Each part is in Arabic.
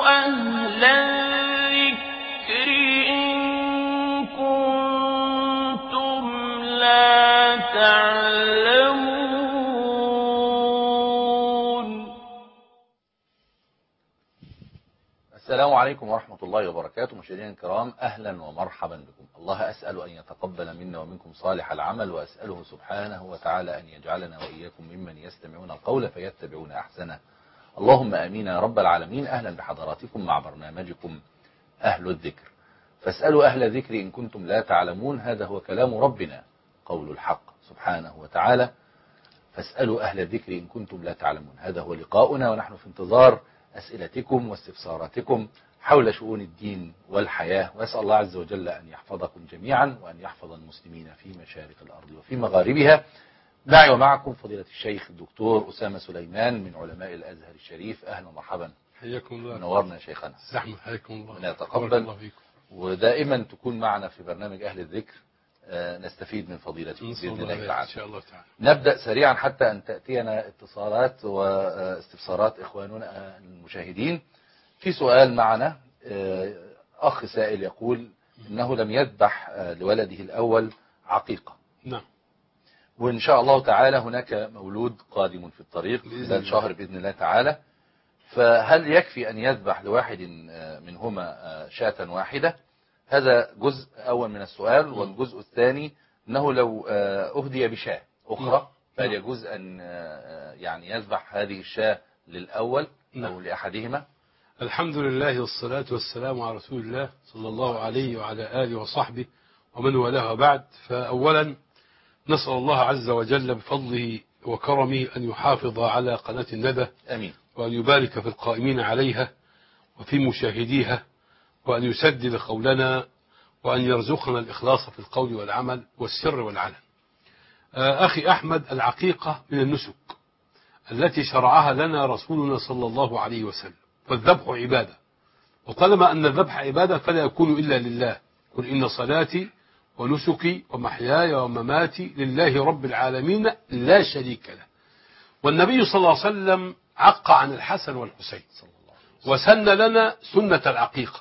أهل الذكر إن كنتم لا تعلمون. السلام عليكم ورحمة الله وبركاته. مشاهدينا الكرام، أهلا ومرحبا بكم. الله أسأل أن يتقبل منا ومنكم صالح العمل، وأسأله سبحانه وتعالى أن يجعلنا وإياكم ممن يستمعون القول فيتبعون أحسنه. اللهم آمين يا رب العالمين. أهلا بحضراتكم مع برنامجكم أهل الذكر. فاسألوا أهل الذكر إن كنتم لا تعلمون. هذا هو كلام ربنا، قول الحق سبحانه وتعالى. فاسألوا أهل الذكر إن كنتم لا تعلمون. هذا هو لقاؤنا، ونحن في انتظار أسئلتكم واستفساراتكم حول شؤون الدين والحياة. وأسأل الله عز وجل أن يحفظكم جميعا، وأن يحفظ المسلمين في مشارق الأرض وفي مغاربها. معي ومعكم فضيلة الشيخ الدكتور أسامة سليمان من علماء الأزهر الشريف. أهلا ومرحبا. حياكم الله. نورنا يا شيخنا. زحمة. حياكم الله. ونتقبل ودائما تكون معنا في برنامج أهل الذكر، نستفيد من فضيلتكم بإذن الله تعالى. إن شاء الله تعالى. نبدأ سريعا حتى أن تأتينا اتصالات واستفسارات إخواننا المشاهدين. في سؤال معنا، أخ سائل يقول إنه لم يذبح لولده الأول عقيقة. نعم. وإن شاء الله تعالى هناك مولود قادم في الطريق خلال شهر بإذن الله تعالى، فهل يكفي أن يذبح لواحد منهما شاة واحدة؟ هذا جزء أول من السؤال. والجزء الثاني أنه لو أهدي بشاة أخرى فهل يجوز أن يعني يذبح هذه الشاة للأول أو لأحدهما؟ الحمد لله والصلاة والسلام على رسول الله صلى الله عليه وعلى آله وصحبه ومن والاه بعد. فأولا نسأل الله عز وجل بفضله وكرمه أن يحافظ على قناة الندى. أمين. وأن يبارك في القائمين عليها وفي مشاهديها، وأن يسدد قولنا، وأن يرزقنا الإخلاص في القول والعمل والسر والعلن. أخي أحمد، العقيقة من النسك التي شرعها لنا رسولنا صلى الله عليه وسلم، فالذبح عبادة، وطالما أن الذبح عبادة فلا يكون إلا لله. قل إن صلاتي ونسكي ومحياي ومماتي لله رب العالمين لا شريك له. والنبي صلى الله عليه وسلم عق عن الحسن والحسين وسن لنا سنة العقيقة: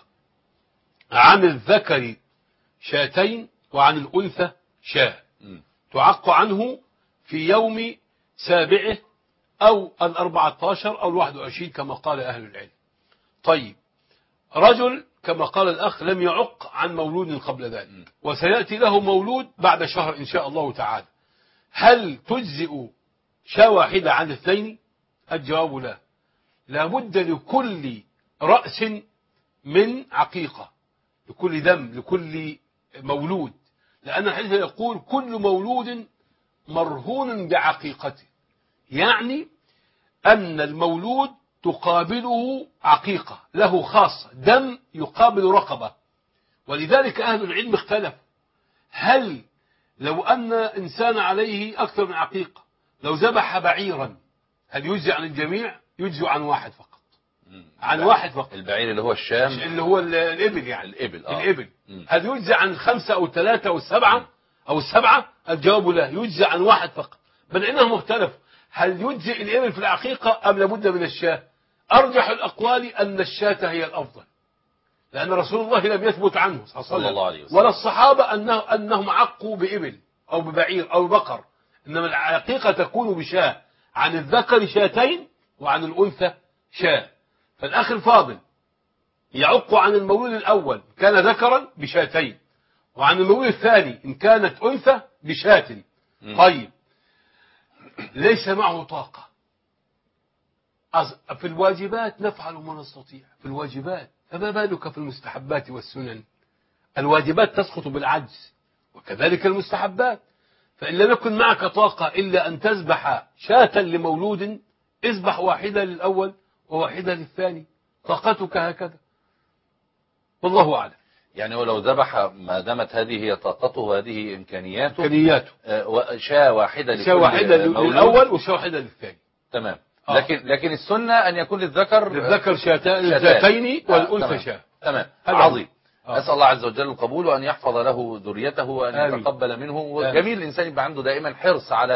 عن الذكر شاتين وعن الأنثى شاة، تعق عنه في يوم سابعه أو 14 أو 21 كما قال أهل العلم. طيب، رجل كما قال الأخ لم يعق عن مولود قبل ذلك، وسيأتي له مولود بعد شهر إن شاء الله تعالى، هل تجزئ شاة واحدة عن اثنين؟ الجواب لا. لابد لكل رأس من عقيقة، لكل دم، لكل مولود، لأن الحديث يقول كل مولود مرهون بعقيقته، يعني أن المولود تقابله عقيقة له خاصة، دم يقابل رقبة. ولذلك أهل العلم اختلفوا، هل لو أن إنسان عليه أكثر من عقيقة لو ذبح بعيرا هل يجزي عن الجميع؟ يجزي عن واحد فقط. عن واحد فقط. البعير اللي هو الشام، اللي هو الإبل، يعني الإبل. هل يجزي عن 5 أو 3 أو 7 أو 7؟ الجواب لا، يجزي عن واحد فقط. بل إنهم اختلفوا، هل يجزي الإبل في العقيقة أم لابد من الشاة؟ أرجح الأقوال أن الشاة هي الأفضل، لأن رسول الله لم يثبت عنه صلى الله عليه وسلم ولا الصحابة أنهم عقوا بإبل أو ببعير أو بقر، إنما العقيقة تكون بشاة، عن الذكر شاتين وعن الأنثى شاة. فالأخ الفاضل يعق عن المولود الأول كان ذكرا بشاتين، وعن المولود الثاني إن كانت أنثى بشاة. طيب، ليس معه طاقة. في الواجبات نفعل ما نستطيع في الواجبات، فما بالك في المستحبات والسنن؟ الواجبات تسقط بالعجز، وكذلك المستحبات. فإن لم يكن معك طاقة إلا أن تذبح شاة لمولود، اذبح واحدة للأول وواحدة للثاني، طاقتك هكذا، والله أعلم. يعني ولو ذبح ما دامت هذه هي طاقته وهذه إمكانياته شاة واحدة للأول وشاة واحدة للثاني. تمام. لكن السنة أن يكون للذكر شاتين والأنثى شاة. تمام. عظيم. أسأل الله عز وجل القبول وأن يحفظ له ذريته وأن يتقبل منه. وجميل الإنسان يبقى عنده دائما حرص على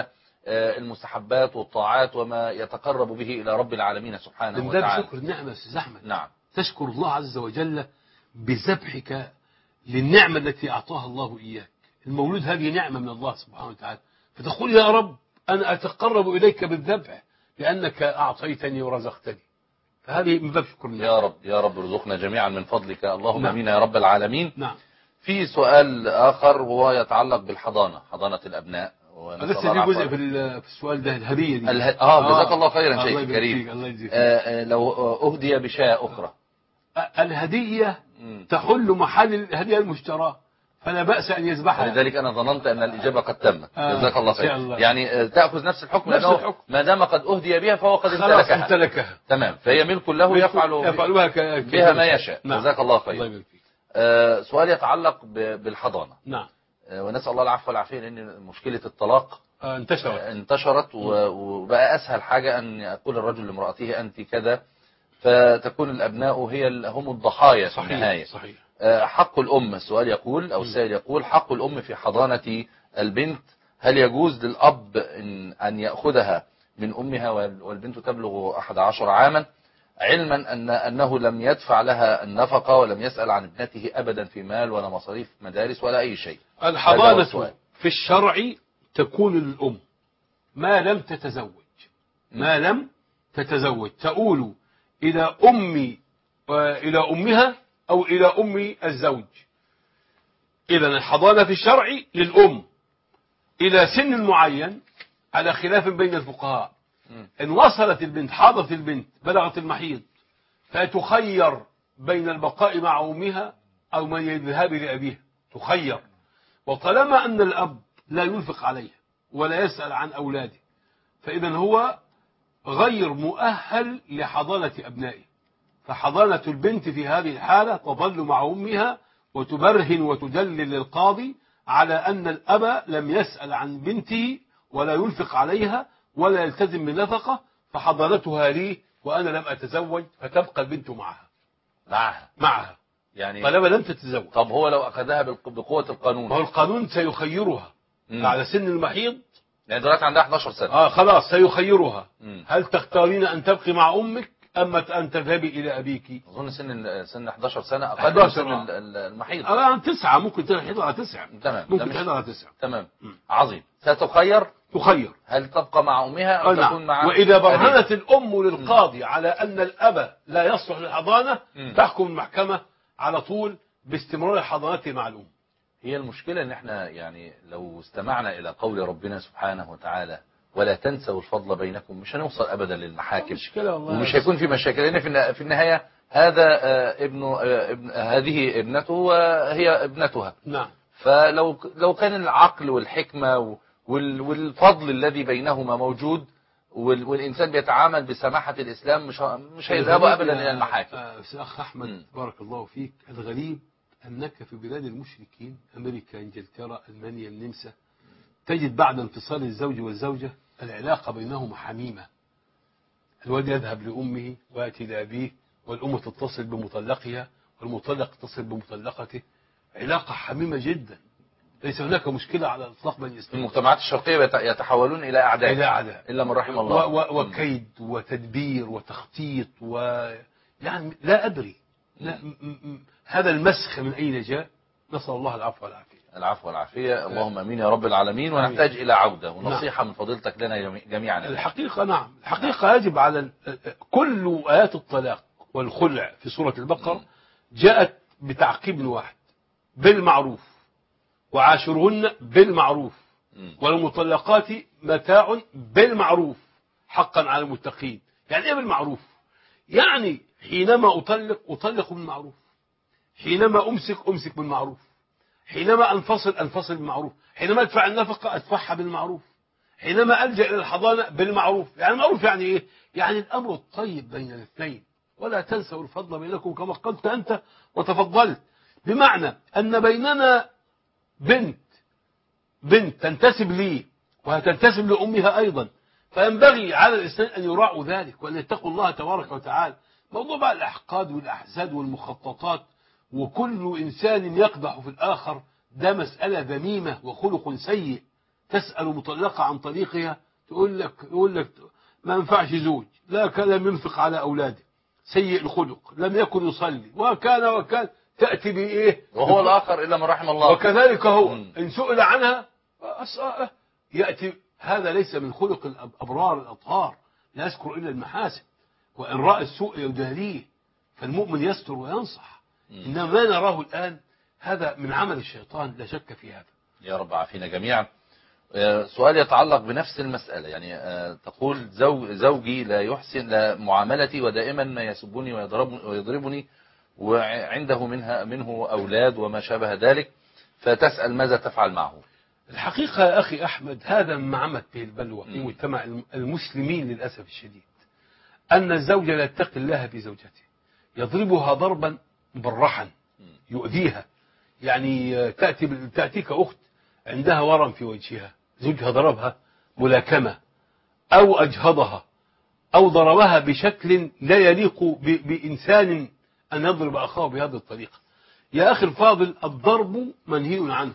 المستحبات والطاعات وما يتقرب به إلى رب العالمين سبحانه وتعالى. شكر النعمة يا أستاذ أحمد. نعم. تشكر الله عز وجل بذبحك للنعمة التي أعطاها الله إياك. المولود هذه نعمة من الله سبحانه وتعالى، فتقول يا رب أنا أتقرب إليك بالذبح لأنك أعطيتني ورزقتني. فهذه من باب شكر الله. يا رب يا رب ارزقنا جميعا من فضلك، اللهم نعم. امين يا رب العالمين. نعم. في سؤال آخر وهو يتعلق بالحضانة، حضانة الأبناء. لسه في جزء في السؤال ده الهدية دي. جزاك الله خيرا شيخ الله كريم. الله يجزيك. لو أهدي بشاة أخرى، الهدية تحل محل الهدية المشتراه، فلا بأس أن يذبحها. لذلك أنا ظننت أن الإجابة قد تمت. جزاك الله خير. الله. يعني تأخذ نفس الحكم، لأنه ما دام قد أهدي بها فهو قد امتلكها. تمام، فهي ملك له يفعل بها ما يشاء. نعم. جزاك الله خير. الله سؤال يتعلق بالحضانة. نعم. ونسأل الله العفو والعافية، لأن مشكلة الطلاق انتشرت وبقى أسهل حاجة أن يقول الرجل لامرأته أنت كذا، فتكون الأبناء هم الضحايا في النهاية. صحيح. حق الأم، السؤال يقول أو السائل يقول حق الأم في حضانة البنت، هل يجوز للأب أن يأخذها من أمها والبنت تبلغ 11 عاما، علما أنه لم يدفع لها النفقة ولم يسأل عن ابنته أبدا في مال ولا مصاريف مدارس ولا أي شيء؟ الحضانة في الشرع تكون للأم ما لم تتزوج. ما لم تتزوج تؤول إلى إلى أمها أو إلى أم الزوج. إذن الحضانة في الشرع للأم إلى سن معين، على خلاف بين الفقهاء. إن وصلت البنت، حاضت البنت، بلغت المحيض، فتخير بين البقاء مع أمها أو من الذهاب لأبيها، تخير. وطالما أن الأب لا ينفق عليها ولا يسأل عن أولاده، فإذا هو غير مؤهل لحضانة أبنائه. فحضانة البنت في هذه الحالة تظل مع أمها وتبرهن وتدلل للقاضي على أن الأب لم يسأل عن بنته ولا ينفق عليها ولا يلتزم بنفقة، فحضانتها لي وأنا لم أتزوج، فتبقى البنت معها يعني طالما لم تتزوج. طب هو لو أخذها بقوة القانون؟ هو القانون سيخيرها على سن المحيض، يعني دلوقتي عندها 11 سنة. خلاص سيخيرها. هل تختارين أن تبقي مع أمك أما أن تذهبي إلى أبيك؟ أظن سن 11 سنة أقل من سن المحيض. 9 ممكن تحيض على 9. تمام، ممكن تحيض على 9. تمام. عظيم. ستخير هل تبقى مع أمها أو تكون مع وإذا برهنت الأم للقاضي على أن الأب لا يصلح للحضانة، تحكم المحكمة على طول باستمرار حضانته مع الأم. هي المشكلة ان احنا يعني لو استمعنا الى قول ربنا سبحانه وتعالى ولا تنسوا الفضل بينكم، مش هنوصل ابدا للمحاكم ومش هيكون في مشاكل، لان في النهاية هذا هذه ابنته وهي ابنتها. نعم. فلو كان العقل والحكمة والفضل الذي بينهما موجود والإنسان بيتعامل بسماحة الإسلام، مش هيذهبوا أبدا إلى المحاكم. أخ أحمد بارك الله فيك، الغريب أنك في بلاد المشركين، أمريكا، إنجلترا، ألمانيا، النمسا، تجد بعد انفصال الزوج والزوجة العلاقة بينهما حميمة. الولد يذهب لأمه ويأتي لأبيه، والأم تتصل بمطلقها والمطلق يتصل بمطلقته، علاقة حميمة جدا. ليس هناك مشكلة على الإطلاق بين الإسلام. المجتمعات الشرقية يتحولون إلى أعداء إلا من رحم الله. وكيد وتدبير وتخطيط يعني لا أدري. لا هذا المسخ من أين جاء؟ نسأل الله العفو والعافية. العفو والعافية، اللهم امين يا رب العالمين. ونحتاج إلى عودة ونصيحة من فضيلتك لنا جميعا. الحقيقة نعم، الحقيقة يجب على كل آيات الطلاق والخلع في سورة البقرة جاءت بتعقيب واحد: بالمعروف وعاشرهن بالمعروف والمطلقات متاع بالمعروف حقا على المتقين. يعني ايه بالمعروف؟ يعني حينما أطلق بالمعروف، حينما أمسك بالمعروف، حينما أنفصل بالمعروف، حينما أدفع النفقة أدفعها بالمعروف، حينما ألجأ إلى الحضانة بالمعروف. يعني المعروف يعني إيه؟ يعني الأمر الطيب بين الاثنين، ولا تنسوا الفضل بينكم كما قلت أنت وتفضلت. بمعنى أن بيننا بنت تنتسب لي وهتنتسب لأمها أيضا، فينبغي على الإنسان أن يراعوا ذلك وأن يتقوا الله تبارك وتعالى. موضوع بقى الأحقاد والأحزاد والمخططات وكل إنسان يقدح في الآخر، ده مسألة ذميمة وخلق سيء. تسأل مطلقة عن طريقها، يقول لك ما ينفعش زوج، لا كلام ينفق على أولاده، سيء الخلق، لم يكن يصلي، وكان تأتي بإيه؟ وهو الآخر إلا من رحم الله. وكذلك هو مم. إن سئل عنها يأتي. هذا ليس من خلق الأبرار الأطهار، لا يذكر إلا المحاسن، وإن رأى السوء يداريه، فالمؤمن يستر وينصح. إنما ما نراه الآن هذا من عمل الشيطان، لا شك في هذا. يا رب عافينا جميعا. سؤال يتعلق بنفس المسألة، يعني تقول زوجي لا يحسن معاملتي، ودائما ما يسبني ويضربني، وعنده منه أولاد وما شابه ذلك، فتسأل ماذا تفعل معه؟ الحقيقة يا أخي أحمد، هذا ما عمت به البلوى في مجتمع المسلمين للأسف الشديد، أن الزوج لا يتقي الله في زوجته، يضربها ضربا مبرحا يؤذيها. يعني تأتيك أخت عندها ورم في وجهها، زوجها ضربها ملاكمة أو أجهضها أو ضربها بشكل لا يليق بإنسان أن يضرب أخاه بهذه الطريقة. يا أخي الفاضل، الضرب منهي عنه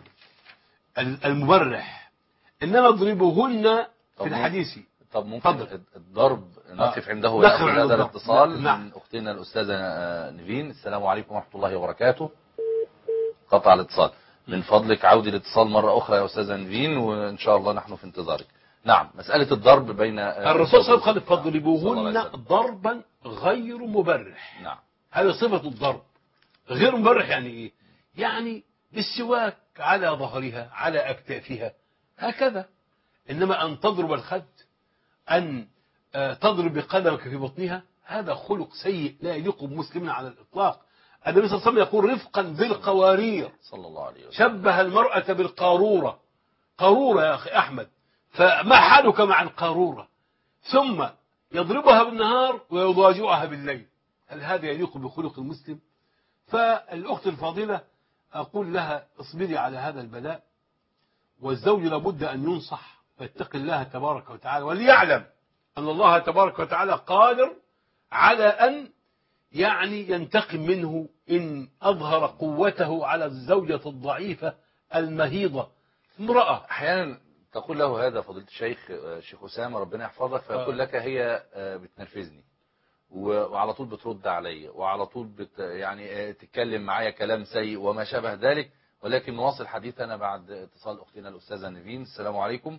المبرح، إنما اضربوهن في الحديث. طب ممكن الضرب نقف عنده ونأخذ هذا الاتصال من أختنا الأستاذة نيفين. السلام عليكم ورحمة الله وبركاته. قطع الاتصال، من فضلك عودي الاتصال مرة أخرى يا أستاذة نيفين، وإن شاء الله نحن في انتظارك. نعم، مسألة الضرب بين الرسول صلى الله عليه وسلم قال فاضربوهن ضربا غير مبرح. نعم، هذا صفة الضرب غير مبرح. يعني إيه؟ يعني بالسواك على ظهرها على أكتافها هكذا. إنما أن تضرب الخد، أن تضرب بقدمك في بطنها، هذا خلق سيء لا يليق بمسلم على الإطلاق. النبي صلى الله عليه وسلم يقول رفقا بالقوارير، صلى الله عليه وسلم، شبه المرأة بالقارورة. قارورة يا أخي أحمد، فما حالك مع القارورة؟ ثم يضربها بالنهار ويضاجعها بالليل، هل هذا يليق بخلق المسلم؟ فالأخت الفاضلة أقول لها اصبري على هذا البلاء، والزوج لابد أن ينصح ويتقي الله تبارك وتعالى، وليعلم أن الله تبارك وتعالى قادر على أن ينتقم منه إن أظهر قوته على الزوجة الضعيفة المهيضة. امرأة أحيانا تقول له هذا فضيلة الشيخ أسامة ربنا يحفظك، فيقول لك هي بتنرفزني وعلى طول بترد علي، وعلى طول يعني تتكلم معايا كلام سيء وما شابه ذلك. ولكن نواصل حديثنا بعد اتصال أختنا الأستاذة نيفين. السلام عليكم.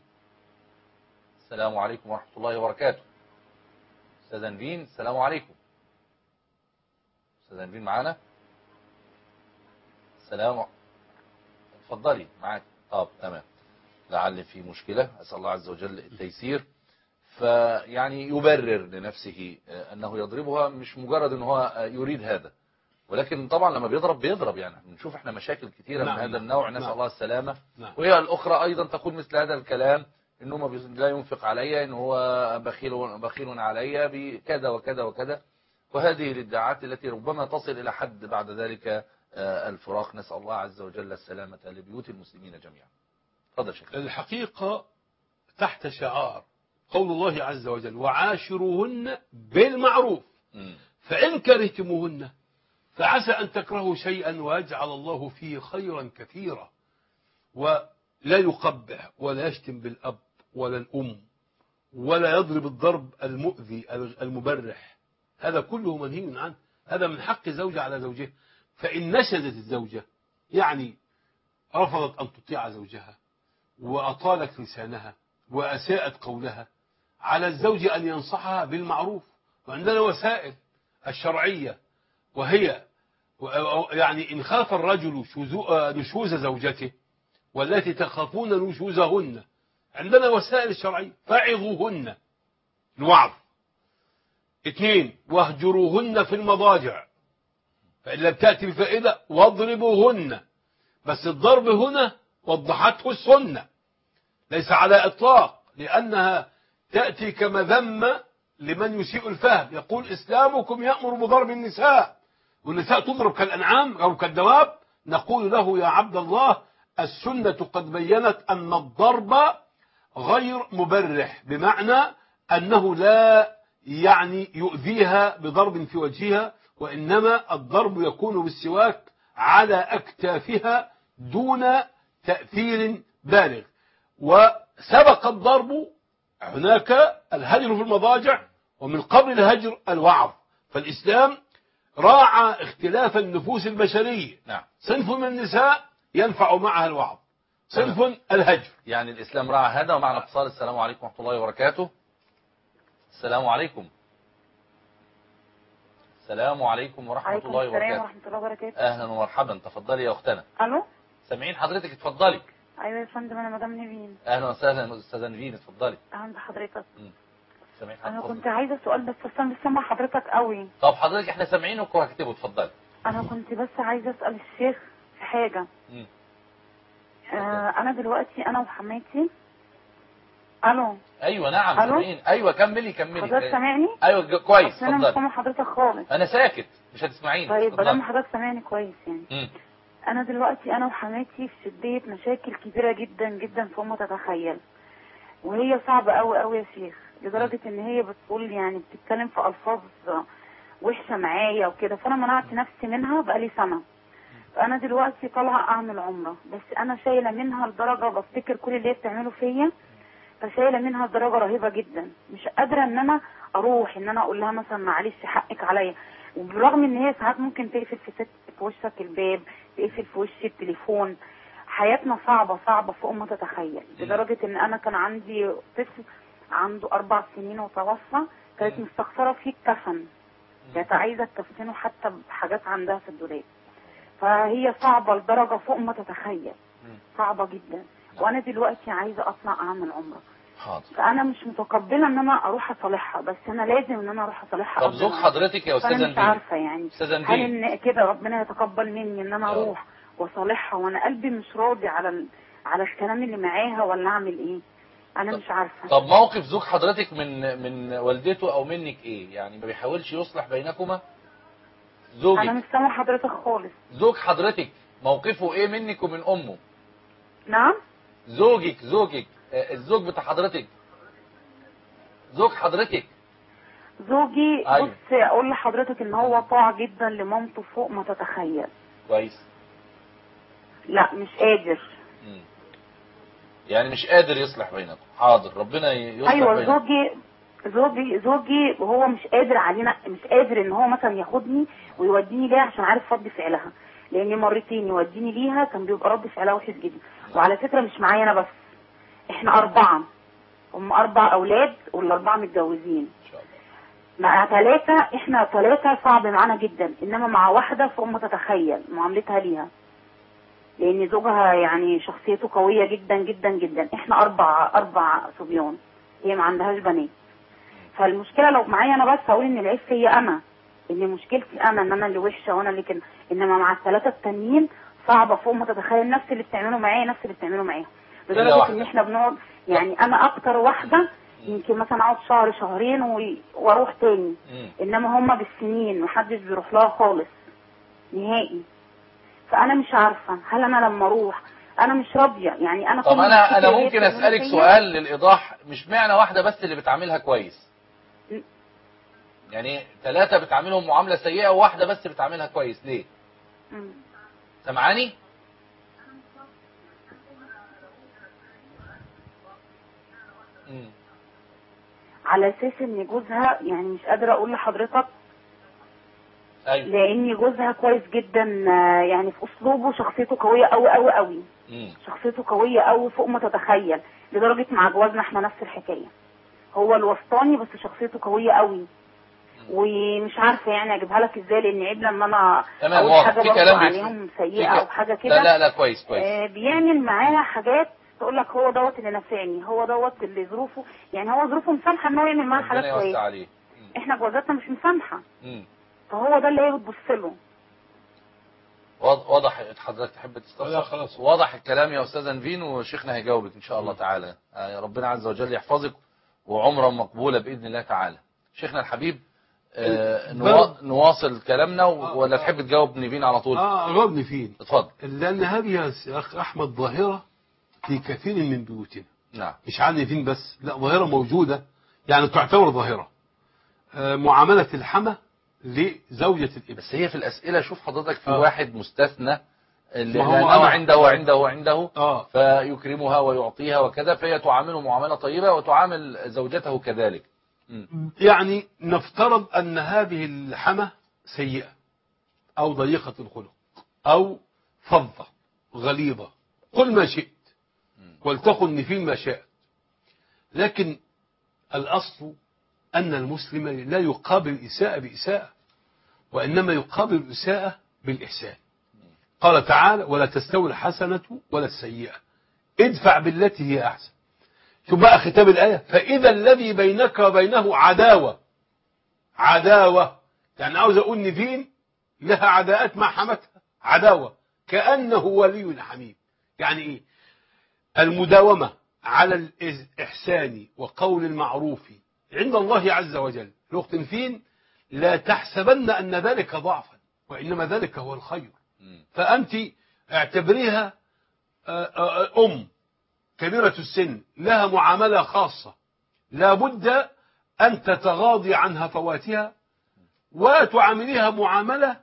السلام عليكم ورحمة الله وبركاته. أستاذة نيفين السلام عليكم. أستاذة نيفين معانا؟ السلام، اتفضلي معاك. طب تمام، لعل في مشكلة، أسأل الله عز وجل التيسير. فيعني يبرر لنفسه أنه يضربها، مش مجرد أنه هو يريد هذا، ولكن طبعا لما بيضرب يعني بنشوف احنا مشاكل كثيرة من هذا النوع، نسأل الله السلامة. وهي الأخرى أيضا تقول مثل هذا الكلام، إنه لا ينفق علي، إنه هو بخيل علي بكذا وكذا وكذا، وهذه الادعاءات التي ربما تصل إلى حد بعد ذلك الفراق. نسأل الله عز وجل السلامة لبيوت المسلمين جميعا. تفضل شيخ. الحقيقة تحت شعار قول الله عز وجل وعاشروهن بالمعروف، فإن كرهتموهن فعسى أن تكرهوا شيئا ويجعل الله فيه خيرا كثيرا. ولا يقبح ولا يشتم بالأب ولا الأم ولا يضرب الضرب المؤذي المبرح، هذا كله منهي عنه. هذا من حق الزوجة على زوجها. فإن نشزت الزوجة، يعني رفضت أن تطيع زوجها وأطالت لسانها وأساءت قولها، على الزوج أن ينصحها بالمعروف. وعندنا وسائل الشرعية، وهي يعني إن خاف الرجل نشوز زوجته والتي تخافون نشوزهن، عندنا وسائل الشرعية، فعظوهن الوعظ. 2 واهجروهن في المضاجع، فإن لم تأتي بفائدة واضربوهن. بس الضرب هنا وضحته السنة، ليس على إطلاق، لأنها تأتي كمذمة لمن يسيء الفهم. يقول إسلامكم يأمر بضرب النساء، والنساء تضرب كالأنعام أو كالدواب. نقول له يا عبد الله، السنة قد بينت أن الضرب غير مبرح، بمعنى أنه لا يؤذيها بضرب في وجهها، وإنما الضرب يكون بالسواك على أكتافها دون تأثير بالغ. وسبق الضرب هناك الهجر في المضاجع، ومن قبل الهجر الوعظ. فالإسلام راعى اختلاف النفوس البشرية. نعم. صنف من النساء ينفع معها الوعظ، صنف الهجر. يعني الإسلام راعى هذا. ومعنا اتصال. السلام عليكم ورحمة الله وبركاته. السلام عليكم. السلام عليكم ورحمة الله وبركاته. السلام ورحمة الله وبركاته. أهلا ومرحبا. تفضلي يا أختنا. ألو. سامعين حضرتك، اتفضلي. أيوة يا فندم، أنا مدام نيفين. أهلا وسهلا أستاذة نيفين، اتفضلي. أهلا بحضرتك. سامعين أنا حضرتك. كنت عايزة سؤال بس أنا مش سامعة حضرتك قوي. طب حضرتك احنا سامعينك وهكتبه، اتفضلي. أنا كنت بس عايزة أسأل الشيخ في حاجة. أنا دلوقتي أنا وحماتي. ألو. أيوة نعم ألو؟ سامعين. أيوة كملي حضرتك سامعني؟ أيوة كويس، أنا مش اتفضلي. سامعة حضرتك خالص. أنا ساكت مش هتسمعيني. طيب بدل ما حضرتك سامعني كويس يعني. مم. أنا دلوقتي أنا وحماتي في شدية مشاكل كبيرة جدا جدا فوق ما تتخيل، وهي صعبة قوي قوي يا شيخ، لدرجة ان هي بتقول يعني بتتكلم في الفاظ وحشة معايا وكده، فانا منعت نفسي منها بقالي سنة. فانا دلوقتي طالعة اعمل عمرة، بس انا شايلة منها لدرجة بفتكر كل اللي هي بتعمله فيا، فشايلة منها لدرجة رهيبة جدا، مش قادرة ان انا اروح ان انا اقول لها مثلا معلش حقك عليا، وبرغم ان هي ساعات ممكن تقفل في وشك الباب، تقفل في وشي التليفون. حياتنا صعبة صعبة فوق ما تتخيل، لدرجة ان انا كان عندي طفل عنده 4 سنين وتوفى، كانت مستخسرة فيه الكفن، كانت عايزة تكفنه حتى بحاجات عندها في الدولاب. فهي صعبة لدرجة فوق ما تتخيل، صعبة جدا. وانا دلوقتي عايزة اطلع اعمل عمرة. حاضر. فانا مش متقبلة ان انا اروح اصالحها، بس انا لازم ان انا اروح اصالحها. طب زوج حضرتك يا استاذه نبيل، مش عارفة يعني هل ان كده ربنا يتقبل مني ان انا اروح واصالحها وانا قلبي مش راضي على الكلام اللي معاها، ولا اعمل ايه؟ انا مش عارفة. طب موقف زوج حضرتك من والدته او منك ايه؟ يعني ما بيحاولش يصلح بينكما؟ زوجك. انا مش سامع حضرتك خالص. زوج حضرتك موقفه ايه منك ومن امه؟ نعم. زوجك الزوج بتاع حضرتك، زوج حضرتك. زوجي أيوة. بص اقول لحضرتك ان هو طاع جدا لمامته فوق ما تتخيل. كويس. لا مش قادر. يعني مش قادر يصلح بينكم. حاضر، ربنا يصلح ايوه بينكم. زوجي وهو مش قادر علينا، مش قادر ان هو مثلا ياخدني ويوديني ليها عشان عارف رد فعلها، لان مرتين يوديني ليها كان بيبقى رد فعلها وحش جدا. وعلى فكره مش معايا انا بس، احنا 4، هم 4 اولاد وال4 متجوزين. ان شاء الله. مع 3 احنا 3 صعب معانا جدا، انما مع واحده فوق ما تتخيل معاملتها ليها، لان زوجها يعني شخصيته قويه جدا جدا جدا. احنا 4 صبيان، هي ما عندهاش بنات. فالمشكله لو معايا انا بس هقول ان العيب فيا انا، ان مشكلتي انا ان انا اللي وحشه وانا اللي كده، انما مع ال3 التانيين صعبه فوق ما تتخيل. نفس اللي بتعمله معايا نفس اللي بتعمله معاهم، لدرجه ان احنا بنقعد يعني انا اكتر واحده يمكن مثلا اقعد شهر شهرين واروح تاني، انما هم بالسنين محدش بيروح لها خالص نهائي. فانا مش عارفه هل انا لما اروح انا مش راضيه يعني. انا طب انا ممكن اسالك سؤال للايضاح؟ مش معنى واحده بس اللي بتعاملها كويس، يعني 3 بتعاملهم معامله سيئه وواحده بس بتعاملها كويس، ليه؟ سامعاني؟ على اساس ان جوزها يعني مش قادره اقول لحضرتك. أيوة. لان جوزها كويس جدا، يعني في اسلوبه شخصيته قويه قوي قوي قوي. شخصيته قويه قوي فوق ما تتخيل، لدرجه مع جوازنا احنا نفس الحكايه. هو الوسطاني بس شخصيته قويه قوي، ومش عارفه يعني اجيبها لك ازاي، لان عيب لما انا اقول حاجه برضه عليهم سيئه او حاجه كده. لا كويس. بيعمل معايا حاجات تقول لك هو دوت اللي نافعني، هو دوت اللي ظروفه، يعني هو ظروفه مسامحه ان هو يعمل معايا حاجات كويسه. احنا جوازاتنا مش مسامحه. فهو ده اللي هي بتبص له. واضح. حضرتك تحب تستفسر؟ لا خلاص واضح الكلام يا استاذه نفين، وشيخنا هيجاوبك ان شاء الله تعالى. ربنا عز وجل يحفظك وعمره مقبوله باذن الله تعالى. شيخنا الحبيب، نواصل كلامنا ولا تحب تجاوب نيفين على طول؟ اجاوب نيفين. اتفضل. لان هذه يا اخ احمد ظاهره في كثير من بيوتنا. نعم. مش عن نيفين بس، لا ظاهره موجوده، يعني تعتبر ظاهره. معامله الحمى لزوجة الابن. بس هي في الأسئلة شوف حضرتك في واحد مستثنى لأنه عنده فيكرمها ويعطيها وكذا، فهي تعامله معاملة طيبة وتعامل زوجته كذلك. يعني نفترض أن هذه الحمى سيئة أو ضيقة الخلق أو فظة غليظة، قل ما شئت ولتقل نفيل ما شاءت، لكن الأصل أن المسلم لا يقابل الإساءة بإساءة، وإنما يقابل الإساءة بالإحسان. قال تعالى: ولا تستوي الحسنة ولا السيئة ادفع بالتي هي أحسن. شوف بقى ختام الآية: فإذا الذي بينك وبينه عداوة، يعني عاوز أقول نفين لها عداءات مع حمتها، عداوة كأنه ولي حميم. يعني إيه؟ المداومة على الإحسان وقول المعروف عند الله عز وجل لوقت فين، لا تحسبن أن ذلك ضعفا، وإنما ذلك هو الخير. فأنت اعتبريها كبيرة السن لها معاملة خاصة، لا بد أن تتغاضي عن هفواتها وتعامليها معاملة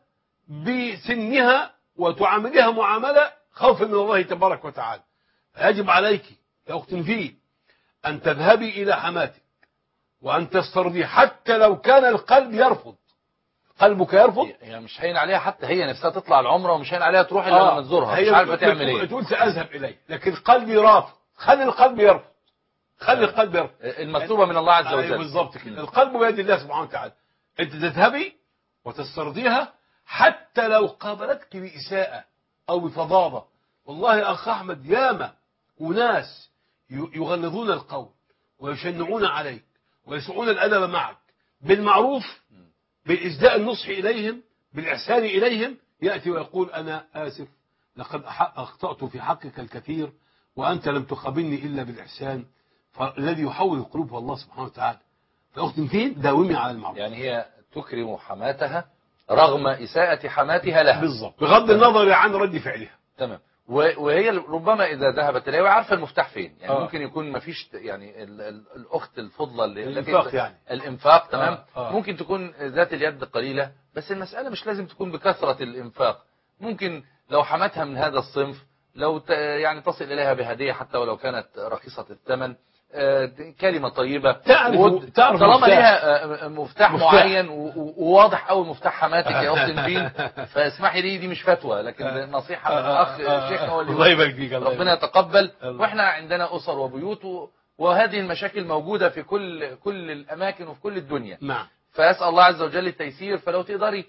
بسنها، وتعامليها معاملة خوفا من الله تبارك وتعالى. يجب عليك يا أخت فيه أن تذهبي إلى حماتك وأن تسترضي، حتى لو كان القلب يرفض. قلبك يرفض، هي مش هين عليها، حتى هي نفسها تطلع العمرة ومش هين عليها تروح إلا لما تزورها، مش عارفة تعمل إيه. تقول سأذهب إليه، لكن قلبي رافض. خلي القلب يرفض، خلي القلب يرفض. المكتوبة من الله عز وجل. بالضبط كده. القلب بيد الله سبحانه وتعالى. أنت تذهبي وتسترضيها حتى لو قابلتك بإساءة أو بفظاظة. والله يا أخ أحمد ياما وناس يغلظون القول ويشنعون عليك ويسوءون الأدب معك بالمعروف، بالإسداء النصح إليهم، بالإحسان إليهم، يأتي ويقول: أنا آسف، لقد أخطأت في حقك الكثير وأنت لم تخابرني إلا بالإحسان. فالذي يحول القلوب هو الله سبحانه وتعالى. فأخت فين داومي على المعروف. يعني هي تكرم حماتها رغم إساءة حماتها لها، بالضبط، بغض النظر عن رد فعلها. تمام. وهي ربما إذا ذهبت إليه وعارفة المفتاح فين، يعني ممكن يكون ما فيش، يعني الأخت الفضلة الإنفاق، يعني الإنفاق، تمام. ممكن تكون ذات اليد قليلة، بس المسألة مش لازم تكون بكثرة الإنفاق. ممكن لو حماتها من هذا الصنف، لو يعني تصل إليها بهدية حتى ولو كانت رخيصة الثمن، كلمة طيبة، تعرف طالما ليها مفتاح معين وواضح قوي مفتاح حماتك يا أخت نبيل. فاسمحي لي، دي مش فتوى لكن نصيحة من الأخ شيخنا واللي الله يبارك فيك، ربنا يتقبل. وإحنا عندنا أسر وبيوت، وهذه المشاكل موجودة في كل الأماكن وفي كل الدنيا. نعم. فأسأل الله عز وجل التيسير. فلو تقدري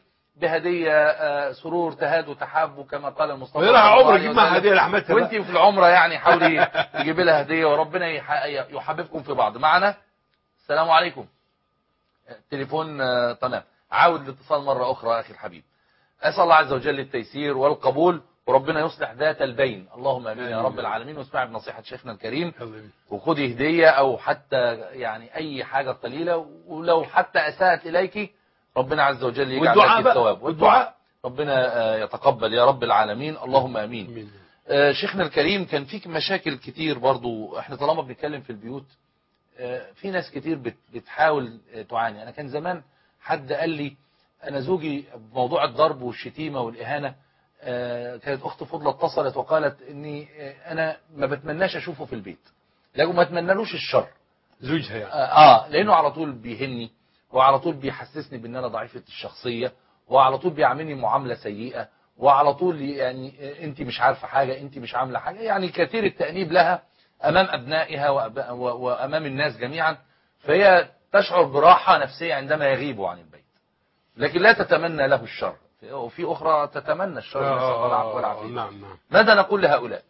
بهدية سرور تهاد وتحاب كما قال المصطفى، ويراها عمره يجيب معها هدية لحماتها، وانت في العمرة يعني حاولي تجيبي لها هدية، وربنا يحببكم في بعض. معنا السلام عليكم. تليفون تمام. عاود الاتصال مرة أخرى أخي الحبيب. أسأل الله عز وجل التيسير والقبول، وربنا يصلح ذات البين. اللهم امين يا رب العالمين. واسمع بنصيحة شيخنا الكريم، وخذي هدية أو حتى يعني أي حاجة قليلة، ولو حتى أساءت إليك ربنا عز وجل يجعل لك الثواب. والدعاء ربنا يتقبل يا رب العالمين. اللهم امين. شيخنا الكريم، كان فيك مشاكل كتير برضو. احنا طالما بنتكلم في البيوت، في ناس كتير بتحاول تعاني. انا كان زمان حد قال لي: انا زوجي بموضوع الضرب والشتيمة والإهانة. كانت اخت فضلة اتصلت وقالت اني انا ما بتمناش اشوفه في البيت، لكن ما اتمنالوش الشر زوجها يعني. لانه على طول بيهني، وعلى طول بيحسسني بان انا ضعيفة الشخصية، وعلى طول بيعاملني معاملة سيئة، وعلى طول يعني انت مش عارفة حاجة، انت مش عاملة حاجة، يعني كثير التأنيب لها امام ابنائها وامام الناس جميعا. فهي تشعر براحة نفسية عندما يغيب عن البيت، لكن لا تتمنى له الشر. وفي أخرى تتمنى الشر، نسأل الله العفو والعافية. نعم. ماذا نقول لهؤلاء؟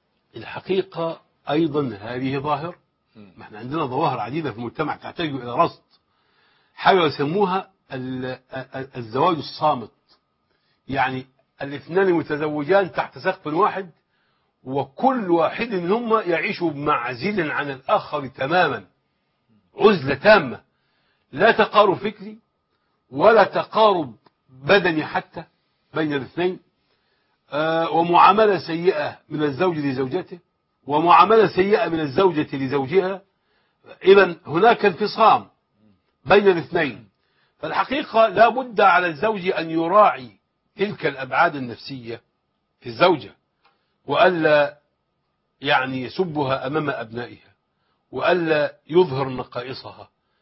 الحقيقة أيضا هذه ظاهرة. ما احنا عندنا ظواهر عديدة في المجتمع تحتاج إلى رصد. حاجة يسموها الزواج الصامت، يعني الاثنان متزوجان تحت سقف واحد، وكل واحد منهما يعيش بمعزل عن الآخر تماما، عزلة تامة، لا تقارب فكري ولا تقارب بدني حتى بين الاثنين، ومعاملة سيئة من الزوج لزوجته، ومعاملة سيئة من الزوجة لزوجها. إذن هناك انفصام بين الاثنين. فالحقيقة لا بد على الزوج أن يراعي تلك الأبعاد النفسية في الزوجة، وألا يعني يسبها أمام أبنائها، وألا يظهر نقائصها.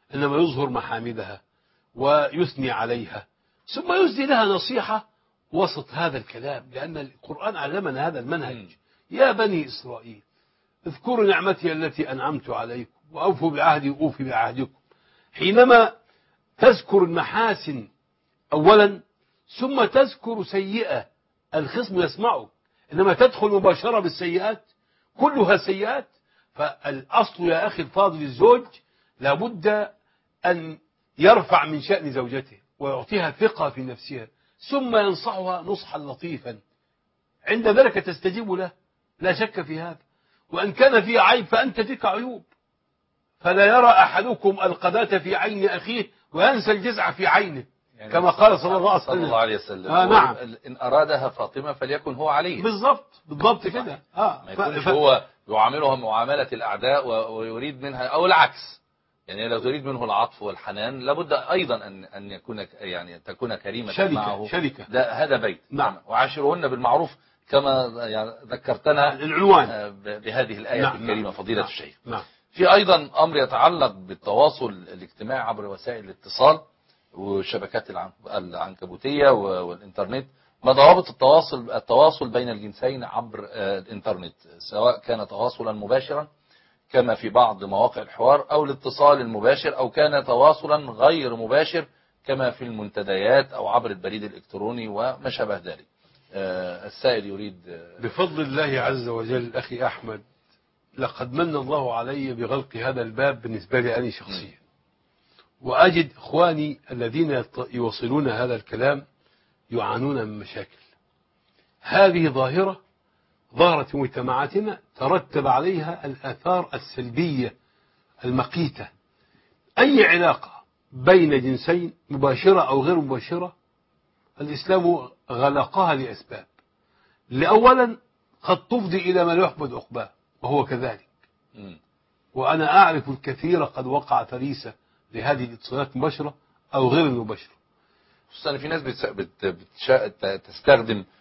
إنما يظهر محامدها ويثني عليها، ثم يسدي لها نصيحة وسط هذا الكلام، لأن القرآن علمنا هذا المنهج. يا بني إسرائيل اذكروا نعمتي التي أنعمت عليكم وأوفوا بعهدي وأوفي بعهدكم. حينما تذكر المحاسن أولا ثم تذكر سيئة الخصم يسمعك، إنما تدخل مباشرة بالسيئات كلها سيئات. فالأصل يا أخي الفاضل الزوج لابد أن يرفع من شأن زوجته ويعطيها ثقة في نفسها، ثم ينصحها نصحا لطيفا، عند ذلك تستجيب له، لا شك في هذا. وأن كان فيه عيب فأنت فيك عيوب، فلا يرى أحدكم القذاة في عين أخيه وينسى الجزع في عينه، يعني كما قال صلى الله عليه وسلم. نعم. إن أرادها فاطمة فليكن هو علي. بالضبط كده. ما يكونش هو يعاملها معاملة الأعداء ويريد منها، أو العكس. يعني لو تريد منه العطف والحنان لابد أيضا أن يكون يعني تكون كريمة معه. شركة. هذا بيت. نعم. وعاشرهن بالمعروف كما يعني ذكرتنا العنوان بهذه الآية الكريمة فضيلة الشيخ. نعم. في أيضا أمر يتعلق بالتواصل الاجتماعي عبر وسائل الاتصال والشبكات العنكبوتية والإنترنت. ما ضوابط التواصل بين الجنسين عبر الإنترنت، سواء كان تواصلا مباشرا كما في بعض مواقع الحوار، أو الاتصال المباشر، أو كان تواصلا غير مباشر كما في المنتديات أو عبر البريد الإلكتروني وما شابه ذلك. السائل يريد. بفضل الله عز وجل أخي أحمد، لقد من الله علي بغلق هذا الباب بالنسبة لي أنا شخصيا، وأجد إخواني الذين يوصلون هذا الكلام يعانون من مشاكل. هذه ظاهرة ظهرت في مجتمعاتنا ترتب عليها الآثار السلبية المقيتة. أي علاقة بين جنسين مباشرة أو غير مباشرة الإسلام غلقها لأسباب. لأولا قد تفضي إلى ما لا يحمد عقباه، وهو كذلك. وأنا أعرف الكثير قد وقع فريسة لهذه الاتصالات المباشرة أو غير المباشرة. خصوصا في ناس تستخدم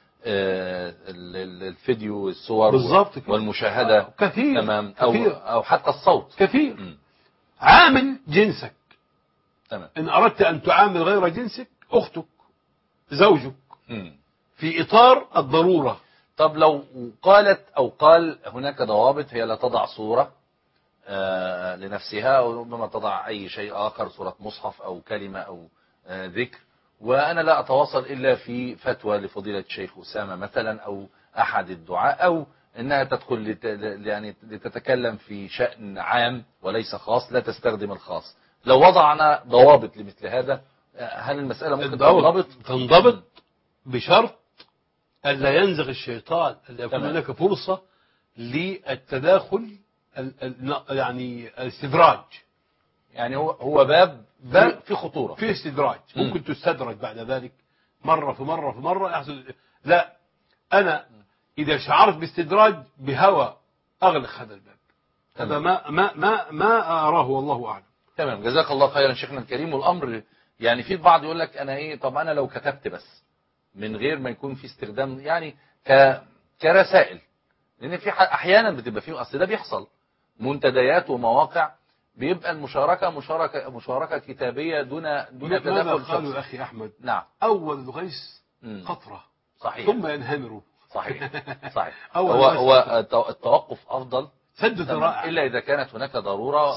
الفيديو والصور والمشاهدة كثير. تمام. كثير. أو حتى الصوت كثير. عامل جنسك. تمام. إن أردت أن تعامل غير جنسك أختك زوجك في إطار الضرورة. طب لو قالت أو قال هناك ضوابط، هي لا تضع صورة لنفسها، أو ربما تضع أي شيء آخر، صورة مصحف أو كلمة أو ذكر، وأنا لا أتواصل إلا في فتوى لفضيلة الشيخ أسامة مثلا أو أحد الدعاء، أو أنها تدخل يعني لتتكلم في شأن عام وليس خاص، لا تستخدم الخاص. لو وضعنا ضوابط لمثل هذا، هل المسألة ممكن تنضبط بشرط ألا ينزغ الشيطان، ألا يكون هناك فرصة للتداخل، يعني الاستدراج. يعني هو باب في خطورة، في استدراج. ممكن تستدرج بعد ذلك مرة في مرة في مرة يحصل. لا، أنا إذا شعرت باستدراج بهوى أغلق هذا الباب. هذا ما أراه والله أعلم. تمام. جزاك الله خيرا شيخنا الكريم. والأمر يعني في البعض يقول لك أنا طب أنا لو كتبت بس من غير ما يكون في استخدام يعني كرسائل، لأن في أحيانا بتبقى فيه، أصل ده بيحصل منتديات ومواقع بيبقى مشاركة كتابية دون تدخل. ماذا قالوا أخي أحمد؟ نعم. أول الغيث قطرة. صحيح. ثم ينهمر. صحيح. هو التوقف أفضل، سد الذرائع، إلا إذا كانت هناك ضرورة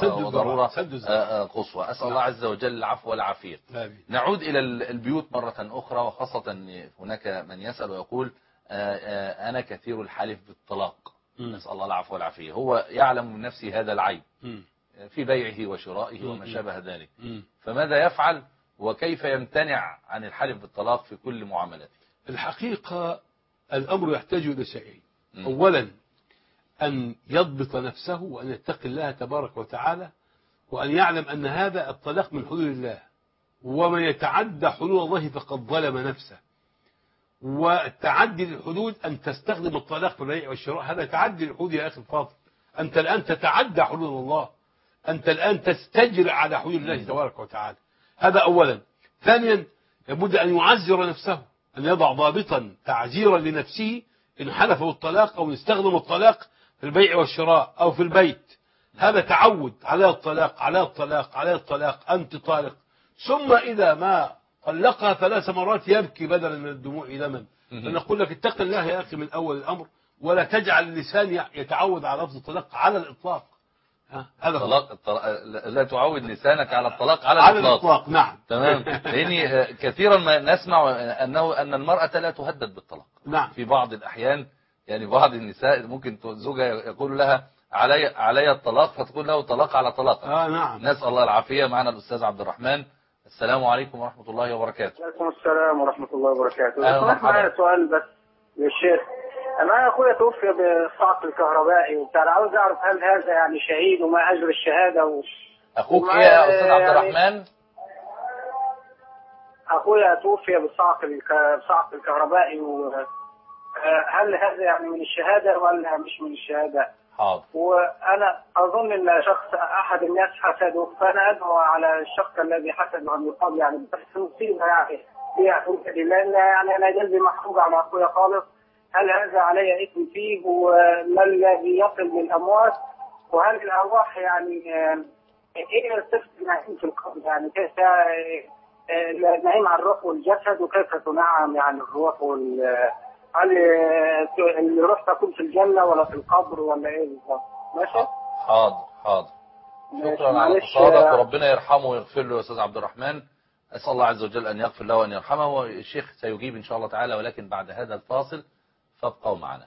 قصوى. أسأل الله عز وجل العفو والعافية. نعود إلى البيوت مرة أخرى، وخاصة هناك من يسأل ويقول أنا كثير الحلف بالطلاق. نسأل الله العفو والعافية. هو يعلم من نفسه هذا العيب في بيعه وشرائه وما شابه ذلك، فماذا يفعل وكيف يمتنع عن الحلف بالطلاق في كل معاملاته؟ الحقيقة الأمر يحتاج إلى شيئين. أولا أن يضبط نفسه وأن يتقي الله تبارك وتعالى، وأن يعلم أن هذا الطلاق من حدود الله، ومن يتعدى حدود الله فقد ظلم نفسه. والتعدي للحدود أن تستخدم الطلاق في البيع والشراء، هذا تعدي للحدود يا أخي الفاضل. أنت الآن تتعدى حدود الله، أنت الآن تستجرع على حدود الله تبارك وتعالى. هذا أولا. ثانيا لابد أن يعزر نفسه، أن يضع ضابطا تعزيرا لنفسه إن حلف بالطلاق أو يستخدم الطلاق في البيع والشراء أو في البيت، هذا تعود على الطلاق على الطلاق على الطلاق، أنت طالق. ثم إذا ما طلقها 3 مرات يبكي بدلا من الدموع دما. فنقول لك اتق الله يا أخي من أول الأمر، ولا تجعل اللسان يتعود على لفظ الطلاق على الإطلاق. هذا الطلاق لا تعود لسانك على الطلاق على الإطلاق. نعم. تمام. لأني كثيرا ما نسمع أن المرأة لا تهدد بالطلاق. نعم. في بعض الأحيان يعني بعض النساء ممكن زوجها يقول لها علي الطلاق، فتقول له طلاق على طلاق. نعم. نسأل الله العافية. معنا الأستاذ عبد الرحمن. السلام عليكم ورحمة الله وبركاته. وعليكم السلام ورحمة الله وبركاته. أهلا ومرحبا. معايا سؤال بس للشيخ. أنا أخويا توفي بالصعق الكهربائي وبتاع، عاوز أعرف هل هذا يعني شهيد وما أجر الشهادة أخوك إيه يا أستاذ عبد الرحمن؟ أخويا توفي بالصعق الكهربائي، هل هذا يعني من الشهادة ولا مش من الشهادة؟ حاضر. وأنا أظن أن شخص أحد الناس حسده، فأنا أدعو على الشخص الذي حسده أن يقال يعني بس مصيبة يعني لأن يعني أنا قلبي محروق على أخويا خالص. هل هذا علي إثم فيه؟ وما الذي يصل للأموات؟ وهل الأرواح يعني إيه صفة النعيم في القبر؟ يعني كيف النعيم على الروح والجسد، وكيف تنعم يعني الروح هل الروح تكون في الجنة ولا في القبر ولا إيه بالظبط؟ ماشي؟ حاضر. شكرا على اتصالك، وربنا يرحمه ويغفر له يا أستاذ عبد الرحمن. أسأل الله عز وجل أن يغفر له وأن يرحمه، والشيخ سيجيب إن شاء الله تعالى، ولكن بعد هذا الفاصل فابقوا معنا.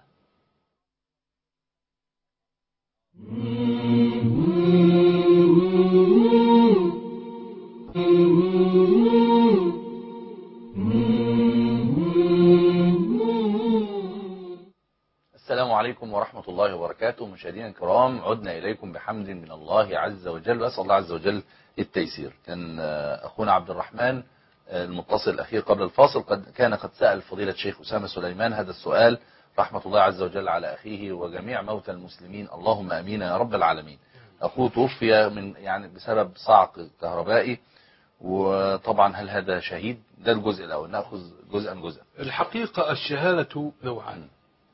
السلام عليكم ورحمة الله وبركاته. مشاهدينا الكرام، عدنا إليكم بحمد من الله عز وجل، وأسأل الله عز وجل التيسير. كان أخونا عبد الرحمن المتصل الأخير قبل الفاصل قد سأل فضيلة الشيخ أسامة سليمان هذا السؤال، رحمة الله عز وجل على أخيه وجميع موتى المسلمين، اللهم أمين يا رب العالمين. أخوه توفي بسبب صعق كهربائي، وطبعا هل هذا شهيد؟ ده الجزء الأول، نأخذ جزءا. الحقيقة الشهادة نوعان: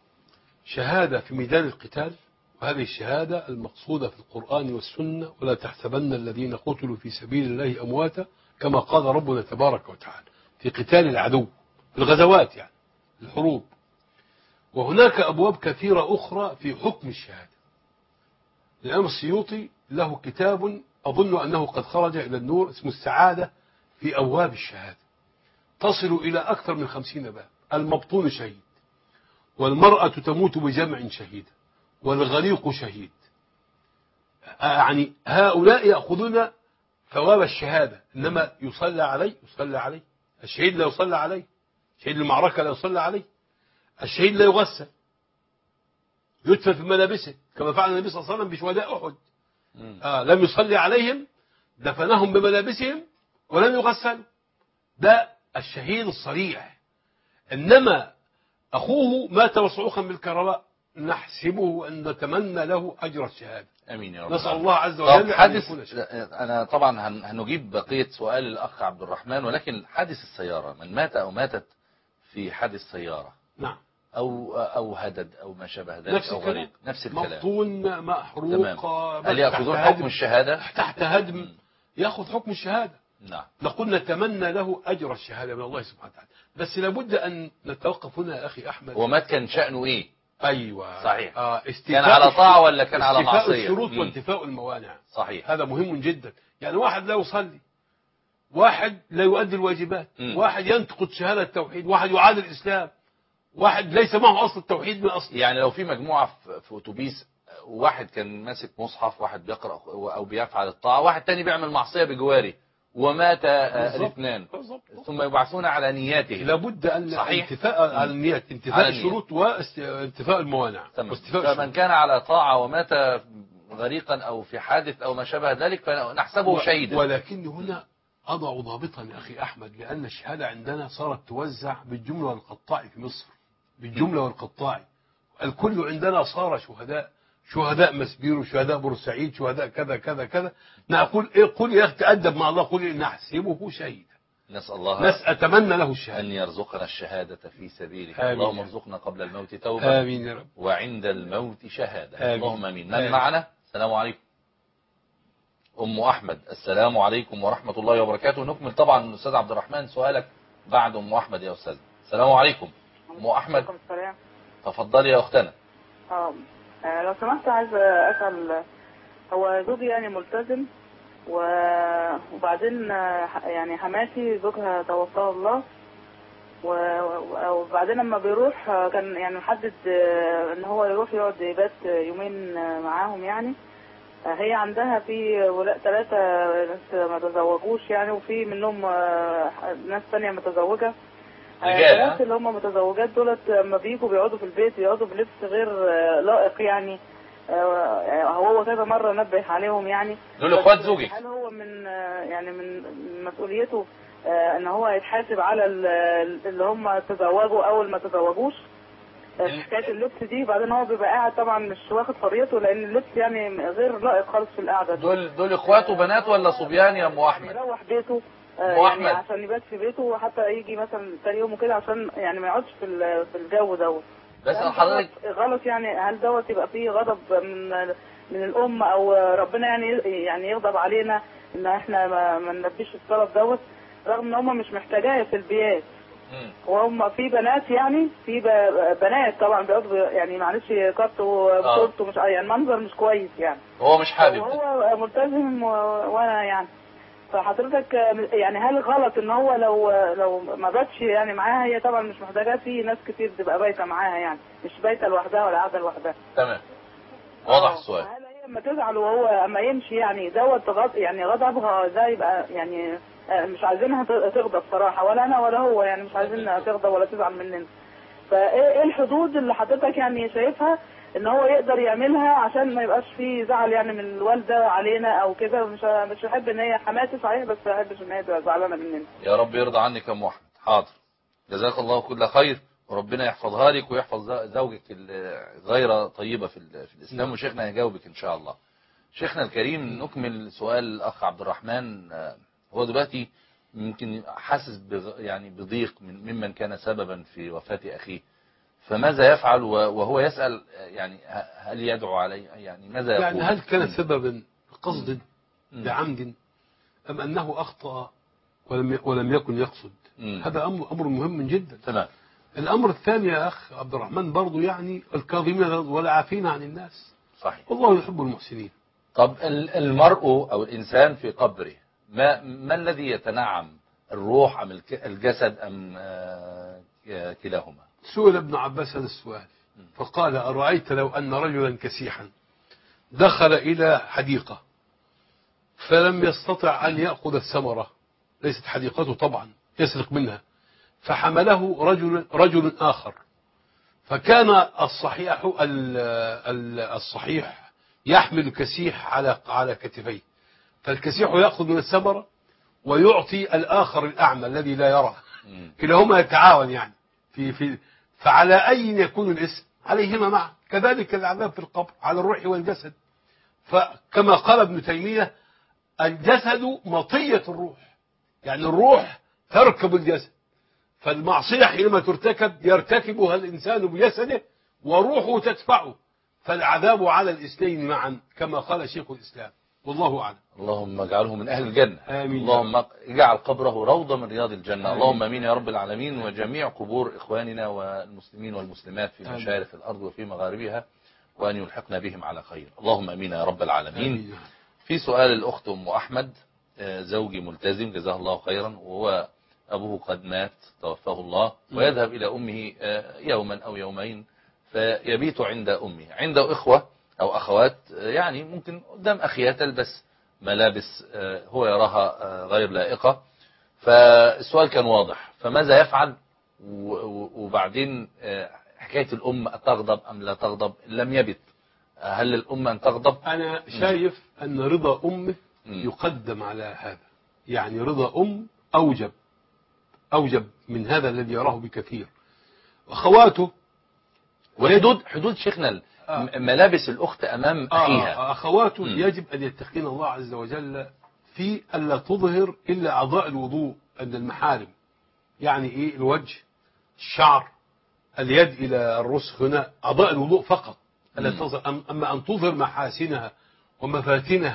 شهادة في ميدان القتال، وهذه الشهادة المقصودة في القرآن والسنة: ولا تحسبن الذين قتلوا في سبيل الله أمواتا كما قال ربنا تبارك وتعالى في قتال العدو، في الغزوات يعني الحروب. وهناك أبواب كثيرة أخرى في حكم الشهادة. الإمام السيوطي له كتاب أظن أنه قد خرج إلى النور اسمه السعادة في أبواب الشهادة، تصل إلى أكثر من 50 باب. المبطون شهيد، والمرأة تموت بجمع شهيدة، والغريق شهيد. يعني هؤلاء يأخذون ثواب الشهادة، إنما يصلى عليه الشهيد لا يصلى عليه، شهيد المعركة لا يصلى عليه، الشهيد لا يغسل، يدفن في ملابسه كما فعل النبي صلى الله عليه وسلم بشهداء أحد. لم يصلي عليهم، دفنهم بملابسهم ولم يغسلوا. ده الشهيد الصريح. إنما أخوه مات مصعوقا بالكهرباء، نحسبه أن نتمنى له أجر الشهادة. امين يا رب. نسأل الله عز وجل أن يكون شهيد. أنا طبعا هنجيب بقية سؤال الأخ عبد الرحمن، ولكن حادث السيارة، من مات أو ماتت في حادث سيارة، نعم، أو هدد أو ما شابه ذلك أو غريق، نفس الكلام، مبطون محروق، هل يأخذون حكم الشهادة؟ تحت هدم يأخذ حكم الشهادة. نعم. نقول نتمنى له أجر الشهادة من الله سبحانه وتعالى، بس لابد أن نتوقف هنا يا أخي أحمد. ومات كان شأنه إيه؟ أيوة صحيح. كان على طاعة ولا كان على معصية؟ استيفاء الشروط وانتفاء الموانع. صحيح. هذا مهم جدا. يعني واحد لا يصلي، واحد لا يؤدي الواجبات، واحد ينتقد شهادة التوحيد، واحد يعادي الإسلام، واحد ليس معه أصل التوحيد من أصل. يعني لو في مجموعة في أتوبيس، واحد كان ماسك مصحف، واحد بيقرأ أو بيفعل الطاعة، واحد تاني بيعمل معصية بجواري، ومات الاثنان، ثم يبعثون على نياته. لابد أن انتفاء على النيات، انتفاء الشروط وانتفاء الموانع. فمن كان على طاعة ومات غريقا أو في حادث أو ما شابه ذلك فنحسبه شهيدا. ولكن هنا أضع ضابطا يا أخي أحمد، لأن الشهادة عندنا صارت توزع بالجملة والقطاع في مصر، بالجملة والقطاع. الكل عندنا صار شهداء مسبير، وشهداء بورسعيد، شهداء كذا كذا كذا. نقول إيه؟ قل يا أخي تأدب مع الله، قل نحسبه شهيدا. نسأل الله أتمنى له الشهادة، أن يرزقنا الشهادة في سبيله. آمين. اللهم ارزقنا قبل الموت توبة، آمين يا رب، وعند الموت شهادة. آمين. اللهم آمين. من معنا؟ السلام عليكم. أم أحمد. السلام عليكم ورحمة الله وبركاته. نكمل طبعا أستاذ عبد الرحمن سؤالك بعد أم أحمد يا أستاذ. السلام عليكم أم أحمد. عليكم السلام. تفضلي يا أختنا. لو سمحت عايز أسأل، هو زوجي يعني ملتزم وبعدين يعني حماتي زوجها توفاه الله، وبعدين لما بيروح كان يعني محدد ان هو يروح يقعد يبات يومين معاهم يعني. هي عندها في ثلاثة ناس ما تزوجوش يعني، وفي منهم ناس ثانية متزوجة. الناس اللي هم متزوجات دولت لما بيجوا بيقعدوا في البيت بيقعدوا بلبس غير لائق يعني. هو كذا مرة نبه عليهم يعني. دول اخوات زوجك؟ هل هو من يعني من مسؤوليته ان هو يتحاسب على اللي هم تزوجوا او اللي ما تزوجوش حكايه اللبس دي؟ بعدين هو بيبقى قاعد طبعا مش واخد حريته، لان اللبس يعني غير لائق خالص في القعده. دول اخوات وبنات ولا صبيان يا ام احمد؟ يعني يروح بيته يعني عشان يبات في بيته، وحتى يجي مثلا ثاني يوم وكده عشان يعني ما يقعدش في الجو دوت. بس حضرتك غلط يعني. هل دوت يبقى فيه غضب من الام او ربنا يعني يغضب علينا ان احنا ما نلبيش الطلب دوت، رغم ان هم مش محتاجاه في البيات؟ وهم في بنات يعني، في بنات طبعا بيقعدوا يعني معلش كات وصورته مش يعني منظر مش كويس يعني. هو مش حابب، وهو ملتزم وانا يعني. فحضرتك يعني هل غلط ان هو لو ما باتش يعني معاها؟ هي طبعا مش محتاجاه، في ناس كتير بتبقى بايته معاها يعني، مش بايته لوحدها ولا قاعده لوحدها. تمام، واضح السؤال. هل هي لما تزعل وهو اما يمشي يعني دوت يعني غضبها ده يبقى يعني مش عايزينها تغضب صراحه، ولا انا ولا هو يعني مش عايزينها تغضب ولا تزعل مننا. فايه الحدود اللي حضرتك يعني شايفها ان هو يقدر يعملها عشان ما يبقاش فيه زعل يعني من الوالده علينا او كده؟ مش بحب ان هي حماتي صحيح، بس ما بحبش ان هي تبقى زعلانه مننا. يا رب يرضى عنك يا ام احمد. حاضر، جزاك الله كل خير، وربنا يحفظها لك ويحفظ زوجك غير طيبه في الاسلام، وشيخنا يجاوبك ان شاء الله. شيخنا الكريم، نكمل سؤال الاخ عبد الرحمن. هو دلوقتي يمكن حاسس يعني بضيق ممن كان سببا في وفاة أخيه، فماذا يفعل وهو يسأل يعني هل يدعو عليه؟ يعني ماذا يقول؟ يعني هل كان سببا بقصد بعمد أم أنه أخطأ ولم يكن يقصد؟ هذا أمر مهم جدا. تمام. الأمر الثاني يا أخ عبد الرحمن برضو يعني الكاظمين والعافين عن الناس. صحيح. والله يحب المحسنين. طب المرء أو الإنسان في قبره ما الذي يتنعم، الروح أم الجسد أم كلاهما؟ سئل ابن عباس هذا السؤال فقال: أرأيت لو أن رجلا كسيحا دخل إلى حديقة فلم يستطع أن يأخذ الثمرة، ليست حديقته طبعا، يسرق منها، فحمله رجل آخر، فكان الصحيح يحمل كسيح على كتفيه، فالكسيح يأخذ من الثمرة ويعطي الآخر الأعمى الذي لا يرى. كلاهما يتعاون يعني فعلى أي يكون الاسم عليهما معا. كذلك العذاب في القبر على الروح والجسد. فكما قال ابن تيمية: الجسد مطية الروح، يعني الروح تركب الجسد، فالمعصية حينما ترتكب يرتكبها الإنسان بجسده وروحه تدفعه، فالعذاب على الاثنين معا كما قال شيخ الإسلام. والله أعلم. اللهم اجعله من أهل الجنة. آمين. اللهم اجعل قبره روضة من رياض الجنة. آمين. اللهم امين يا رب العالمين. وجميع قبور إخواننا والمسلمين والمسلمات في مشارق الأرض وفي مغاربها، وأن يلحقنا بهم على خير. اللهم امين يا رب العالمين. آمين. في سؤال الأخت أم أحمد: زوجي ملتزم جزاه الله خيرا، وهو أبوه قد مات توفاه الله، ويذهب إلى أمه يوما أو يومين فيبيت عند أمه. عنده إخوة أو أخوات يعني ممكن قدام أخيها تلبس ملابس هو يراها غير لائقة، فالسؤال كان واضح، فماذا يفعل؟ وبعدين حكاية الأم تغضب أم لا تغضب؟ لم يبت، هل الأم أن تغضب؟ أنا شايف أن رضا أمه يقدم على هذا، يعني رضا أم أوجب من هذا الذي يراه بكثير. أخواته حدود شيخنا ملابس الأخت أمام أخيها. أخواته يجب أن يتقين الله عز وجل في ألا تظهر إلا أعضاء الوضوء عند المحارم، يعني إيه؟ الوجه، الشعر، اليد إلى الرسغ، هنا أعضاء الوضوء فقط. ألا تظهر، أما أن تظهر محاسنها ومفاتنها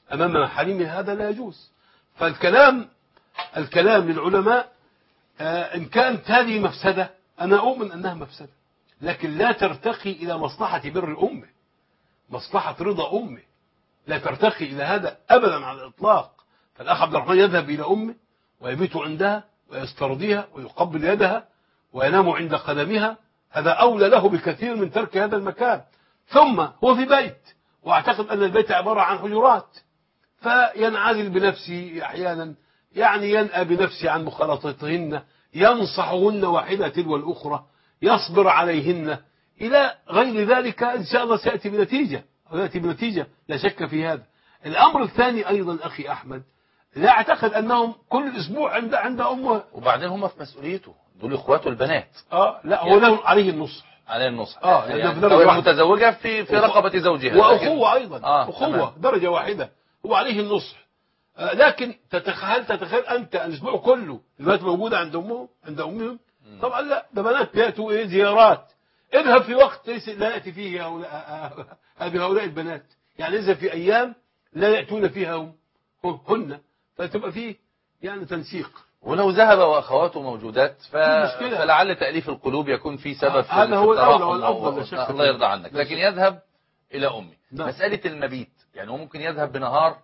أمام محارمها هذا لا يجوز. فالكلام للعلماء إن كانت هذه مفسدة أنا أؤمن أنها مفسدة، لكن لا ترتقي إلى مصلحة بر الأمة، مصلحة رضا أمه، لا ترتقي إلى هذا أبدا على الإطلاق. فالأخ عبد الرحمن يذهب إلى أمه ويبيت عندها ويسترضيها ويقبل يدها وينام عند قدمها، هذا أولى له بكثير من ترك هذا المكان. ثم هو في بيت، وأعتقد أن البيت عبارة عن حجرات، فينعزل بنفسه أحيانا، يعني ينأى بنفسه عن مخالطتهن، ينصحهن واحدة تلو الأخرى، يصبر عليهن إلى غير ذلك. إن شاء الله سيأتي بنتيجة لا شك في هذا. الأمر الثاني أيضا أخي أحمد، لا أعتقد أنهم كل أسبوع عند أمه، وبعدين هم في مسؤوليته، دول إخواته البنات. لا هو له عليه النصح، عليه النصح. يعني لو المتزوجة في رقبة زوجها، وأخوة أيضا، أخوة تمام. درجة واحدة، هو عليه النصح. لكن هل تتخيل أنت الأسبوع كله البنات موجودة عند أمهم؟ طبعا لا، ده بنات يأتوا زيارات. اذهب في وقت لا يأتي فيه هؤلاء البنات، يعني اذهب في أيام لا يأتون فيها هن، فتبقى فيه يعني تنسيق. ولو ذهب وأخواته موجودات فلعل تأليف القلوب يكون في سبب في هذا هو الأولى التراحم والأفضل. الله يرضى عنك. لكن يذهب إلى أمي. نعم. مسألة المبيت، يعني هو ممكن يذهب بنهار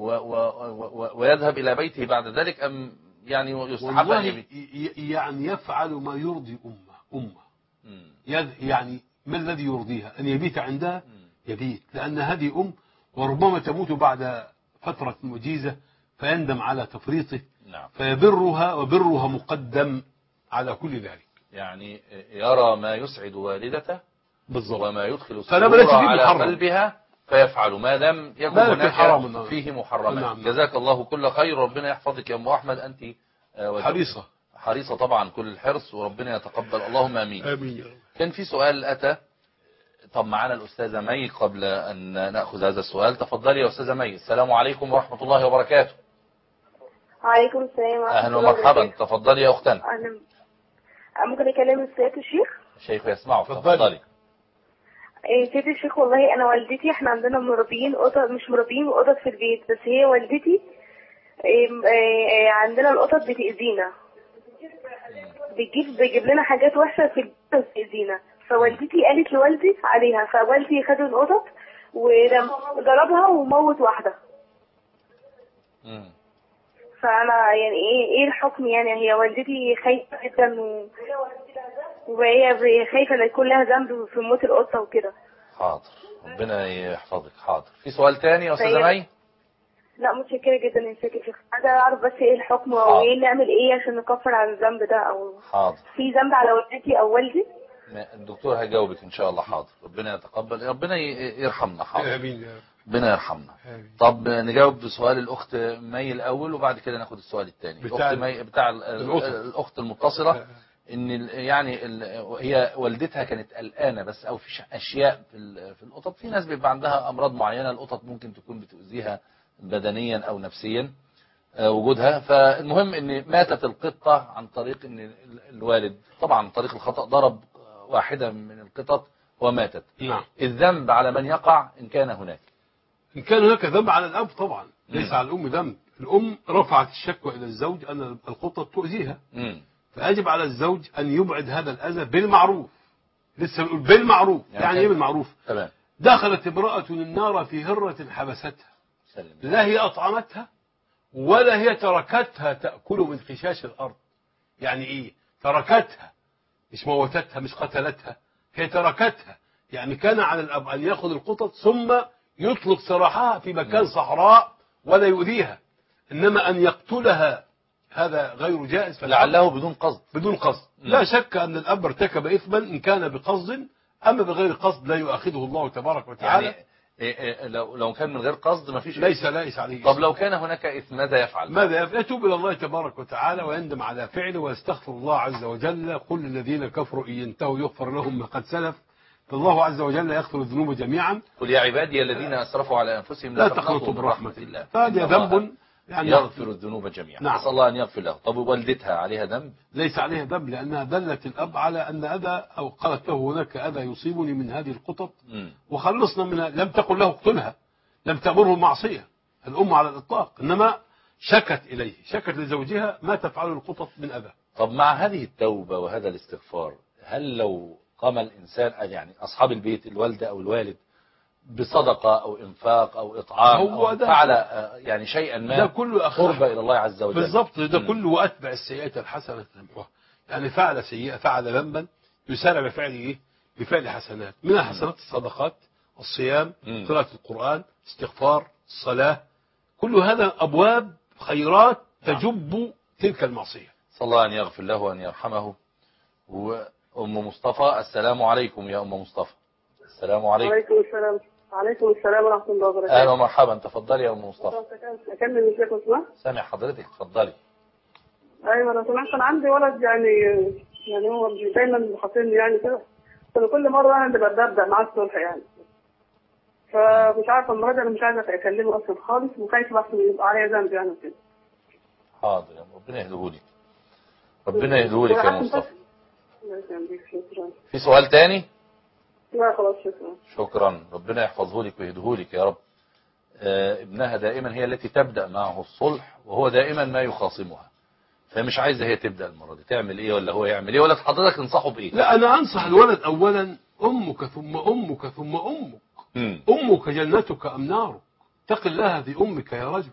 ويذهب إلى بيته بعد ذلك، أم يعني يستحب أن يبيت؟ يعني يفعل ما يرضي أمه. يعني ما الذي يرضيها؟ أن يبيت عندها، يبيت، لأن هذه وربما تموت بعد فترة وجيزة فيندم على تفريطه. نعم. فيبرها، وبرها مقدم على كل ذلك. يعني يرى ما يسعد والدته بالضبط، وما يدخل السرور على قلبها فيفعل ما لم يكن هناك فيه محرما. نعم. جزاك الله كل خير، ربنا يحفظك يا أم أحمد، أنت حريصة طبعا كل الحرص، وربنا يتقبل، اللهم آمين. آمين. كان في سؤال أتى، طب معنا الأستاذة مي قبل أن نأخذ هذا السؤال. تفضلي يا أستاذة مي. السلام عليكم ورحمة الله وبركاته. وعليكم السلام ورحمة أهلا ومرحبا. تفضلي يا أختنا. أهلا. ممكن أكلم سيادة الشيخ؟ الشيخ يسمعه. تفضلي. سيادة الشيخ، والله أنا والدتي احنا عندنا مربيين قطط، مش مربيين قطط في البيت، بس هي والدتي عندنا القطط بتأذينا، بيجيب لنا حاجات وحشة في البيت بتأذينا. فوالدتي قالت لوالدي عليها، فوالدي خد القطط وضربها وموت واحدة. فأنا يعني إيه الحكم؟ يعني هي والدتي خايفة جدا وهي خايفة إن يكون لها ذنب في موت القطة وكده. حاضر، ربنا يحفظك. حاضر. في سؤال تاني يا أستاذة مي؟ لا، متشكرة جدا يا شيخ. عايزة أعرف بس إيه الحكم، أو إيه نعمل إيه عشان نكفر عن الذنب ده، أو حاضر في ذنب على والدتي أو والدي؟ الدكتور هيجاوبك إن شاء الله. حاضر، ربنا يتقبل، ربنا يرحمنا. حاضر، آمين. ربنا يرحمنا. طب نجاوب بسؤال الأخت مي الأول، وبعد كده ناخد السؤال الثاني. الأخت مي بتاع الأخت المتصلة، إن يعني هي والدتها كانت قلقانة بس، أو في أشياء في القطط. في ناس بيبقى عندها أمراض معينة القطط ممكن تكون بتؤذيها بدنيا أو نفسيا وجودها. فالمهم إن ماتت القطة عن طريق إن الوالد طبعا عن طريق الخطأ ضرب واحدة من القطط وماتت. نعم. الذنب على من يقع إن كان هناك؟ إن كان هناك ذنب على الأب طبعا، ليس على الأم ذنب. الأم رفعت الشكوى إلى الزوج أن القطة تؤذيها، فيجب على الزوج أن يبعد هذا الأذى بالمعروف. لسه بنقول بالمعروف، يعني إيه بالمعروف؟ تمام. دخلت امرأة النار في هرة حبستها، لا هي أطعمتها ولا هي تركتها تأكل من خشاش الأرض. يعني إيه تركتها؟ مش موتتها، مش قتلتها، هي تركتها. يعني كان على الأب أن يأخذ القطط ثم يطلق سراحها في مكان صحراء ولا يؤذيها، إنما أن يقتلها هذا غير جائز. لعله بدون قصد. بدون قصد. لا شك أن الأب ارتكب إثما إن كان بقصد، أما بغير قصد لا يؤاخذه الله تبارك وتعالى. يعني لو كان من غير قصد ما فيش ليس عليه. طب لو كان هناك إثم ماذا يفعل؟ يتوب إلى الله تبارك وتعالى ويندم على فعله ويستغفر الله عز وجل. قل الذين كفروا إن ينتهوا يغفر لهم ما قد سلف، فالله عز وجل يغفر الذنوب جميعا. قل يا عبادي الذين أسرفوا على أنفسهم لا تقنطوا من رحمة الله، فهذا ذنب يعني يغفر الذنوب جميعا. نعم. نسأل الله أن يغفر له. طب والدتها عليها ذنب؟ ليس عليها ذنب، لأنها دلت الأب على أن أذى، أو قالت له هناك أذى يصيبني من هذه القطط وخلصنا منها. لم تقل له اقتلها، لم تأمره المعصية، الأم على الإطلاق، إنما شكت إليه، شكت لزوجها ما تفعله القطط من أذى. طب مع هذه التوبة وهذا الاستغفار، هل لو قام الإنسان يعني أصحاب البيت الوالدة أو الوالد بصدقة أو إنفاق أو إطعام هو أو ده فعل يعني شيئا ما ده كله قرب إلى الله عز وجل؟ بالضبط، ده كله وأتبع السيئة الحسنة تمحوها. يعني فعل سيئة، فعل ذنبا، يسارع بفعل إيه؟ بفعل حسنات، من الحسنات الصدقات، الصيام، قراءة القرآن، استغفار، الصلاة، كل هذا أبواب خيرات تجب تلك المعصية. صلى الله أن يغفر له وأن يرحمه. وأم مصطفى، السلام عليكم يا أم مصطفى. السلام عليكم. وعليكم السلام. وعليكم السلام ورحمة الله وبركاته. أهلا ومرحبا، تفضلي يا أم مصطفى. أكمل الشيخ اسمه؟ سامع حضرتك، تفضلي. أيوة لو سمحت، أنا عندي ولد يعني هو دايما حاطيني يعني كده، كل مرة أنا اللي ببدأ معاه الصلح يعني، فمش عارفة المرة دي أنا مش عايزة أكلمه أصلا خالص، وخايفة بس يبقى عليا ذنب يعني كده. حاضر، ربنا يهديهولك، ربنا يهديهولك يا مصطفى. في سؤال تاني؟ لا خلاص، شكرا. شكرا، ربنا يحفظه لك ويهديهولك يا رب. ابنها دائما هي التي تبدأ معه الصلح، وهو دائما ما يخاصمها، فمش عايزة هي تبدأ المرة دي. تعمل ايه ولا هو يعمل ايه ولا حضرتك تنصحه بايه؟ لا، أنا أنصح الولد أولا أمك ثم أمك ثم أمك. أمك جنتك أم نارك، اتق الله في أمك يا رجل.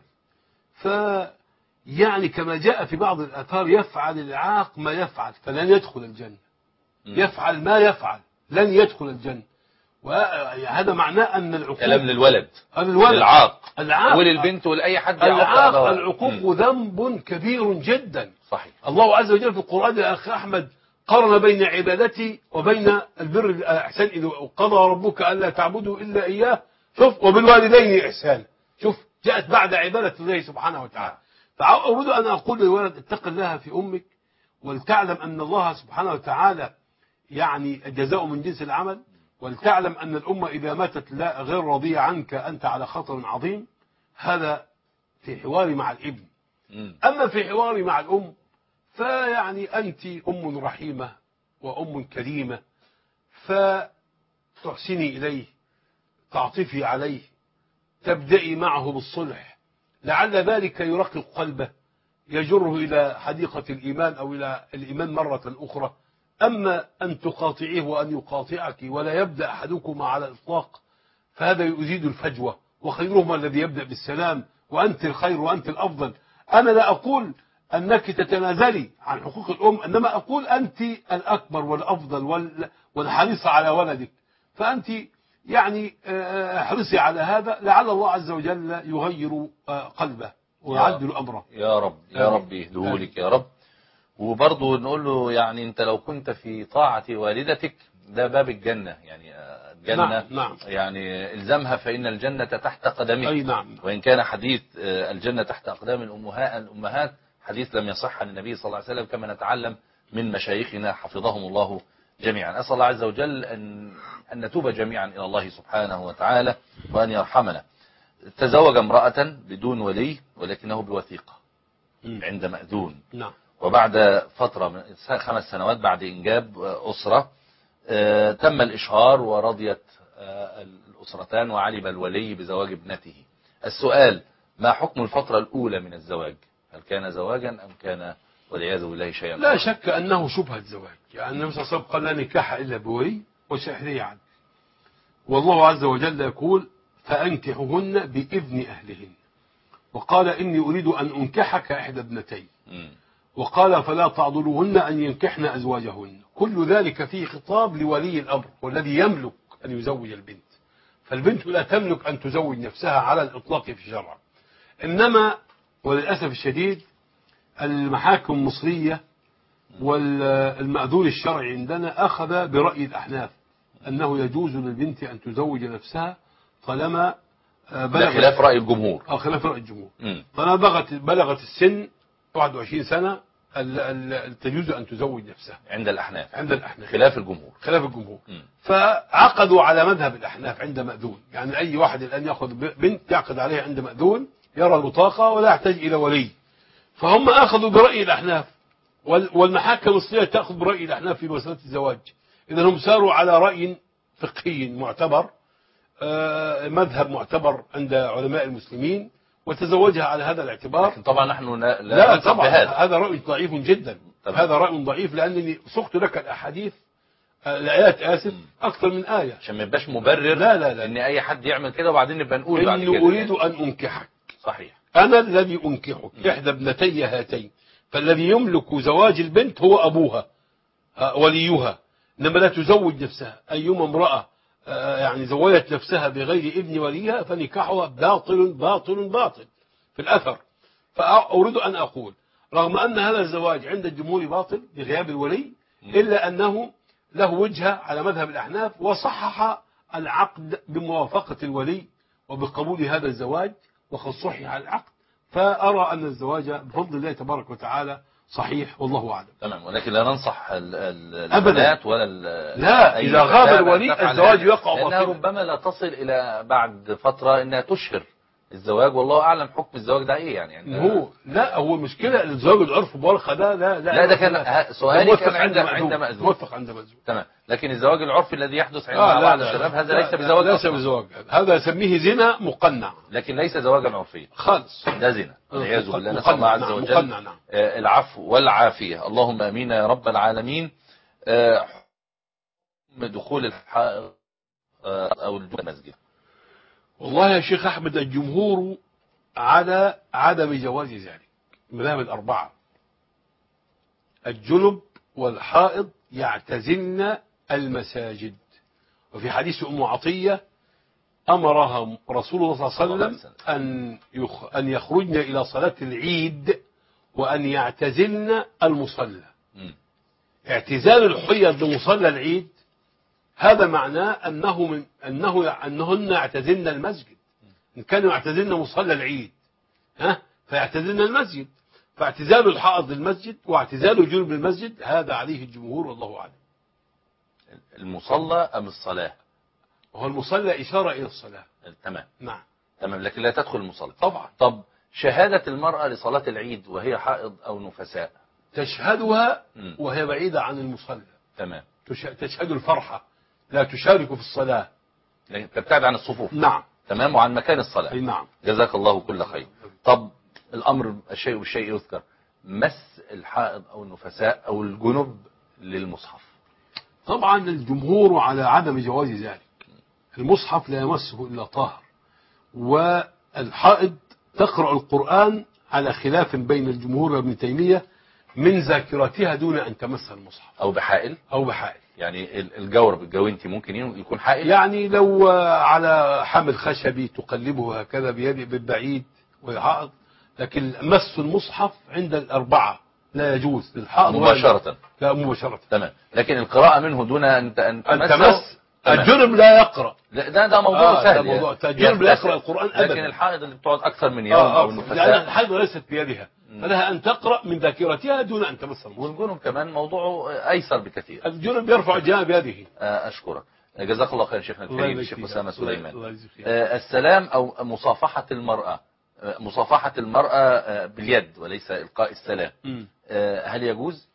يعني كما جاء في بعض الآثار، يفعل العاق ما يفعل فلن يدخل الجنة. يفعل ما يفعل لن يدخل الجنة. وهذا معناه أن العقوق كلام للولد، للعاق وللبنت ولأي حد العاق. العقوق ذنب كبير جدا. صحيح. الله عز وجل في القرآن يا أخي أحمد قرن بين عبادتي وبين البر الإحسان، إذ قضى ربك ألا تعبدوا إلا إياه، شوف، وبالوالدين إحسانا، شوف، جاءت بعد عبادة الله سبحانه وتعالى. فأريد أن أقول للولد اتق الله في أمك، ولتعلم أن الله سبحانه وتعالى يعني الجزاء من جنس العمل، ولتعلم أن الأمة إذا ماتت لا غير راضية عنك أنت على خطر عظيم. هذا في حواري مع الابن. أما في حواري مع الأم فيعني أنت أم رحيمة وأم كريمة، فتحسني إليه، تعطفي عليه، تبدأي معه بالصلح، لعل ذلك يرقق قلبه، يجره إلى حديقة الإيمان أو إلى الإيمان مرة أخرى. أما أن تقاطعيه وأن يقاطعك ولا يبدأ أحدكما على الإطلاق، فهذا يزيد الفجوة، وخيرهما الذي يبدأ بالسلام، وأنت الخير وأنت الأفضل. أنا لا أقول أنك تتنازلي عن حقوق الأم، إنما أقول أنت الأكبر والأفضل والحريص على ولدك، فأنت يعني احرصي على هذا، لعل الله عز وجل يغير قلبه ويعدل أمره. يا رب يا رب يهديهولك يا رب. وبرضه نقول له يعني أنت لو كنت في طاعة والدتك ده باب الجنة، يعني الجنة نعم. يعني الزمها فإن الجنة تحت قدمك. أي نعم. وإن كان حديث الجنة تحت أقدام الأمهات حديث لم يصح عن النبي صلى الله عليه وسلم، كما نتعلم من مشايخنا حفظهم الله جميعا. أسأل الله عز وجل أن نتوب جميعا إلى الله سبحانه وتعالى وأن يرحمنا. تزوج امرأة بدون ولي ولكنه بوثيقة عند مأذون. نعم. وبعد فترة من 5 سنوات بعد إنجاب أسرة تم الإشهار ورضيت الأسرتان وعلم الولي بزواج ابنته. السؤال: ما حكم الفترة الأولى من الزواج؟ هل كان زواجا أم كان والعياذ بالله شيئا؟ لا شك أنه شبهة زواج، يعني النبي صلى الله عليه وسلم قال لا نكاح إلا بولي وشاهدي عدل، والله عز وجل يقول فأنكحهن بإذن أهلهن، وقال إني أريد أن أنكحك إحدى ابنتين، وقال فلا تعضلوهن أن ينكحن أزواجهن. كل ذلك فيه خطاب لولي الأمر والذي يملك أن يزوج البنت، فالبنت لا تملك أن تزوج نفسها على الإطلاق في الشرع. إنما وللأسف الشديد المحاكم المصرية والمأذون الشرعي عندنا أخذ برأي الأحناف أنه يجوز للبنت أن تزوج نفسها طالما بلغت، خلاف رأي الجمهور. خلاف رأي الجمهور. طالما بلغت السن 21 سنة تجوز أن تزوج نفسها عند الأحناف. خلاف الجمهور. فعقدوا على مذهب الأحناف عند مأذون، يعني أي واحد الآن يأخذ بنت يعقد عليها عند مأذون، يرى البطاقة ولا يحتاج إلى ولي. فهم أخذوا برأي الأحناف، والمحاكم المصرية تأخذ برأي الأحناف في مسألة الزواج. إذا هم ساروا على رأي فقهي معتبر، مذهب معتبر عند علماء المسلمين، وتزوجها على هذا الاعتبار. لكن طبعا نحن لا ننصح طبعا بهذا. هذا رأي ضعيف جدا. طبعا. هذا رأي ضعيف لأنني سقت لك الأحاديث الآيات آسف أكثر من آية عشان ما يبقاش مبرر لا. ان اي حد يعمل كده وبعدين نبقى نقول بعد إني كده. أريد أن أنكحك، صحيح. أنا الذي أنكحك إحدى ابنتي هاتين، فالذي يملك زواج البنت هو أبوها وليها، إنما لا تزوج نفسها. أيما امرأة يعني زوجت نفسها بغير ابن وليها فنكاحها باطل باطل باطل في الأثر. فأريد أن أقول رغم أن هذا الزواج عند الجمهور باطل بغياب الولي، إلا أنه له وجهة على مذهب الأحناف، وصحح العقد بموافقة الولي وبقبول هذا الزواج، وقد صحح العقد. فأرى أن الزواج بفضل الله تبارك وتعالى صحيح والله أعلم. تمام. ولكن لا ننصح البنات ولا لا إذا غاب الولي الزواج يقع لأنها باطلا. ربما لا تصل إلى بعد فترة إنها تشهر الزواج، والله أعلم حكم الزواج ده إيه يعني هو المشكلة الزواج العرف بورقة ده لا ده كان سؤالي كان عند مأذون. موفق عند مأذون. تمام. لكن الزواج العرفي الذي يحدث عند بعض الشباب هذا ليس بزواج، ليس بزواج، هذا يسميه زنا مقنع، لكن ليس زواجا عرفيا خالص، ده زنا والعياذ بالله. نسأل الله عز وجل نعم. العفو والعافية، اللهم امين يا رب العالمين. دخول الحائض او المسجد. والله يا شيخ أحمد الجمهور على عدم جواز ذلك، مذاهب الأربعة. الجنب والحائض يعتزلن المساجد، وفي حديث أم عطية أمرها رسول الله صلى الله عليه وسلم أن يخرجن إلى صلاة العيد وأن يعتزلن المصلى. اعتزال الحيض لمصلى العيد هذا معناه أنهن يعتزلن المسجد. إن كانوا يعتزلن مصلى العيد فيعتزلن المسجد. فاعتزال الحائض للمسجد واعتزال الجنب للمسجد هذا عليه الجمهور والله أعلم. المصلى أم الصلاة؟ وهو المصلى إشارة إلى الصلاة. تمام. نعم. تمام. لكن لا تدخل المصلى طبعا. طب شهادة المرأة لصلاة العيد وهي حائض أو نفساء؟ تشهدها وهي بعيدة عن المصلى. تمام. تشهد الفرحة، لا تشارك في الصلاة، تبتعد عن الصفوف. نعم. تمام. وعن مكان الصلاة. نعم. جزاك الله كل خير. طب الأمر الشيء بالشيء يذكر، مس الحائض أو النفساء أو الجنب للمصحف. طبعا الجمهور على عدم جواز ذلك. المصحف لا يمسه إلا طاهر، والحائض تقرأ القرآن على خلاف بين الجمهور وابن تيمية من ذاكرتها دون أن تمس المصحف. أو بحائل. يعني الجورب الجوينتي ممكن يكون حائل، يعني لو على حامل خشبي تقلبه هكذا بيد بالبعيد ويحائض. لكن مس المصحف عند الأربعة لا يجوز للحائض مباشرة. لا مباشرة. تمام. لكن القراءة منه دون أن تمس. الجنب لا يقرأ. ده موضوع سهل. الجنب لا يقرأ القرآن أبدا. لكن الحائض اللي بتقعد أكثر من يوم أو النفساء، لأن الحائض ليست بيدها، فلها أن تقرأ من ذاكرتها دون أن تمس المصحف. والجنب كمان موضوعه أيسر بكثير. الجنب يرفع الجنب بيده. أشكرك. جزاك الله خير شيخنا الكريم الشيخ أسامة سليمان. السلام أو مصافحة المرأة، مصافحة المرأة باليد وليس إلقاء السلام، هل يجوز؟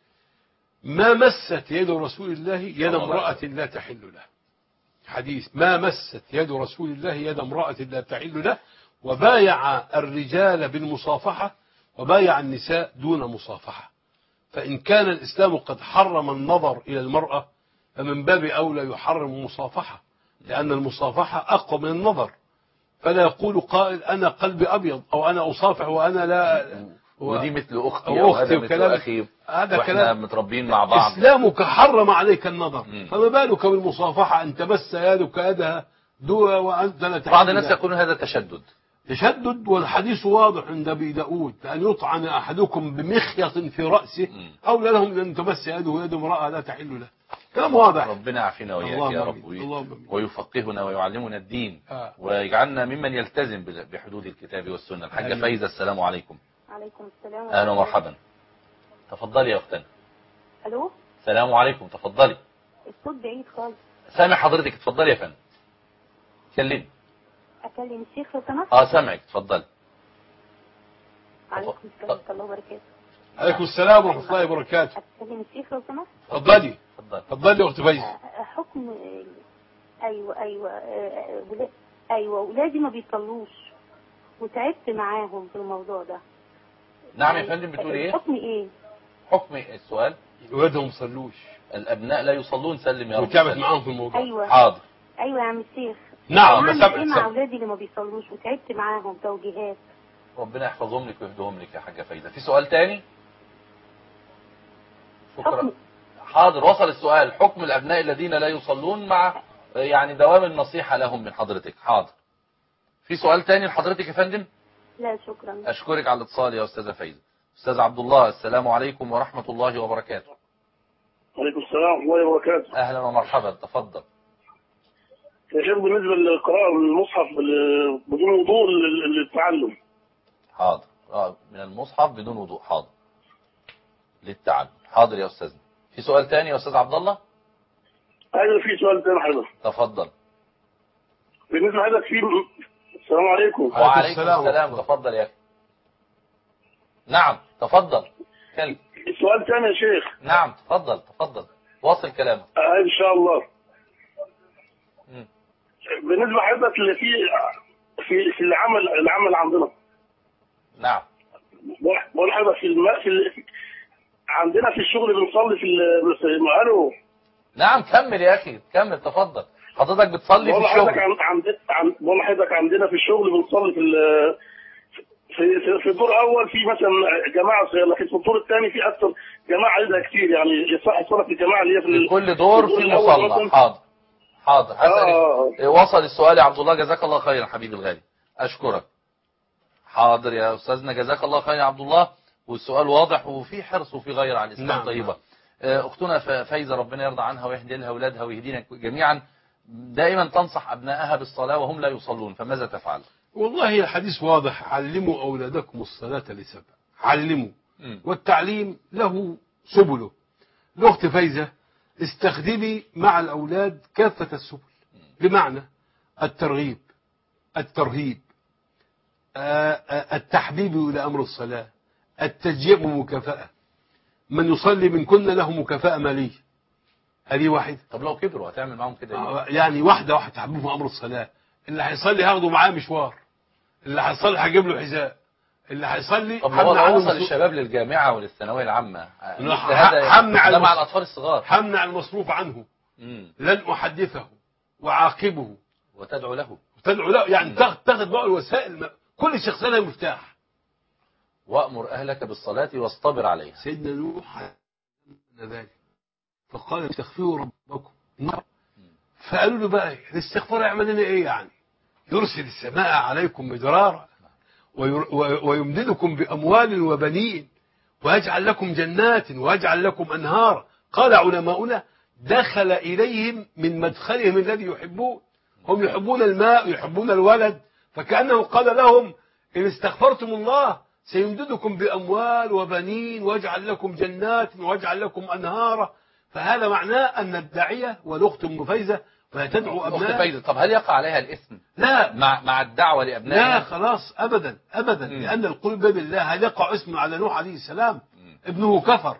ما مست يد رسول الله يد امرأة لا تحل له. حديث ما مست يد رسول الله يد امرأة لا تحل له، وبايع الرجال بالمصافحة وبايع النساء دون مصافحة. فإن كان الإسلام قد حرم النظر إلى المرأة فمن باب أولى يحرم المصافحة، لأن المصافحة أقوى من النظر. فلا يقول قائل أنا قلبي أبيض أو أنا أصافح وأنا لا، ودي مثل أختي أو هذا مثل أخي، وإحنا متربين مع بعض. إسلامك حرم عليك النظر، فما بالك بالمصافحة أن تمس يدك يدها وأنت لا تحل. بعض الناس يقولون هذا تشدد، والحديث واضح عند أبي داود لأن يطعن أحدكم بمخيط في رأسه أولى لهم أن تمس يده يد امرأة لا تحل له. كلام واضح. ربنا يعافينا وإياك يا رب، ويفقهنا ويعلمنا الدين ويجعلنا ممن يلتزم بحدود الكتاب والسنة. الحاجة فايزة، السلام عليكم. عليكم السلام. أهلا ومرحبا. تفضلي يا أختنا. ألو. السلام عليكم. تفضلي. الصوت بعيد خالص. سامع حضرتك. تفضلي يا فندم. كلمي. أكلم الشيخ لو سمحت؟ سامعك. تفضلي. عليكم السلام ورحمة الله وبركاته. عليكم السلام ورحمة الله وبركاته. أكلم الشيخ لو سمحت؟ تفضلي. تفضلي يا أخت فايزة. حكم أيوة أولادي ما بيصلوش، وتعبت معاهم في الموضوع ده. نعم يا فندم، بتقول ايه؟ حكم ايه؟ حكم السؤال ولادهم ما صلوش الابناء لا يصلون، سلم يا رب وتعبت سلم. معاهم في الموضوع. ايوه حاضر. ايوه يا عم الشيخ. نعم اعمل سمعت ايه مع سمعت. اولادي اللي ما بيصلوش وتعبت معاهم توجيهات؟ ربنا يحفظهم لك ويهدهم لك يا حاجة فايدة. في سؤال تاني؟ شكرا. حاضر، وصل السؤال. حكم الأبناء الذين لا يصلون مع يعني دوام النصيحة لهم من حضرتك. حاضر. في سؤال تاني لحضرتك يا فندم؟ لا شكرا. أشكرك على الاتصال يا أستاذة فايدة. أستاذ عبد الله، السلام عليكم ورحمة الله وبركاته. وعليكم السلام ورحمة الله وبركاته. أهلا ومرحبا، تفضل. يا شيخ بالنسبة للقراءة من المصحف بدون وضوء للتعلم. حاضر. من المصحف بدون وضوء. حاضر. للتعلم. حاضر يا أستاذنا. في سؤال تاني يا أستاذ عبد الله؟ أيوة في سؤال تاني حضرتك. تفضل. بالنسبة لحضرتك في السلام عليكم. وعليكم السلام. تفضل يا أخي. نعم تفضل. كلم. السؤال تاني يا شيخ. نعم تفضل تفضل. واصل كلامك. إن شاء الله. بالنسبة لحضرتك اللي في العمل عندنا. نعم. بقول لحضرتك عندنا في الشغل بنصلي في الو. نعم كمل يا اخي كمل تفضل. حضرتك بتصلي في الشغل. بقول لحضرتك عندنا في الشغل بنصلي في الدور الاول في مثلا جماعه صغيره، لكن في الدور الثاني في اكثر جماعه عددها كتير، يعني يصح الصلاه في الجماعه اللي هي في كل دور في مصلى. حاضر حاضر. وصل السؤال يا عبد الله، جزاك الله خيرا حبيبي الغالي، اشكرك. حاضر يا استاذنا، جزاك الله خيرا يا عبد الله، والسؤال واضح وفي حرص وفي غير على الاسلام. نعم. طيبه. اختنا فايزه ربنا يرضى عنها ويهدي لها اولادها ويهدينا جميعا، دائما تنصح ابنائها بالصلاه وهم لا يصلون، فماذا تفعل؟ والله الحديث واضح، علموا اولادكم الصلاه لسبع. علموا. والتعليم له سبله. الاخت فايزه استخدمي مع الاولاد كافه السبل، بمعنى الترغيب، الترهيب، التحبيب الى امر الصلاه، التشجيع بمكافاه. من يصلي منكن له مكافاه ماليه. هذه واحده. طب لو كبروا هتعمل معاهم كده يعني واحده تحببهم امر الصلاه. اللي هيصلي هاخده معاه مشوار، اللي هيصلي هجيب له حذاء، اللي هيصلي. طب لو وصل الشباب للجامعه وللثانويه العامه، همنع مع الاطفال الصغار، همنع المصروف عنه. لن احدثه وعاقبه وتدعو له يعني تاخذ بقى الوسائل. كل شخص له مفتاح. وأمر أهلك بالصلاة واصطبر عليها. سيدنا نوح ذلك فقال استغفروا ربكم. فقالوا له بقى الاستغفار يعمل لنا ايه يعني؟ يرسل السماء عليكم مدرارا ويمددكم بأموال وبنين ويجعل لكم جنات ويجعل لكم أنهار. قال علماؤنا دخل إليهم من مدخلهم الذي يحبون. هم يحبون الماء ويحبون الولد، فكأنه قال لهم إن استغفرتم الله سيمددكم بأموال وبنين ويجعل لكم جنات ويجعل لكم أنهارا. فهذا معناه أن الداعية والأخت أم فايزة وهي تدعو أبنائها. فايزة، طب هل يقع عليها الإثم؟ لا، مع الدعوة لأبنائها؟ لا خلاص أبدا أبدا. لأن القلب بالله هل يقع اسم على نوح عليه السلام؟ ابنه كفر.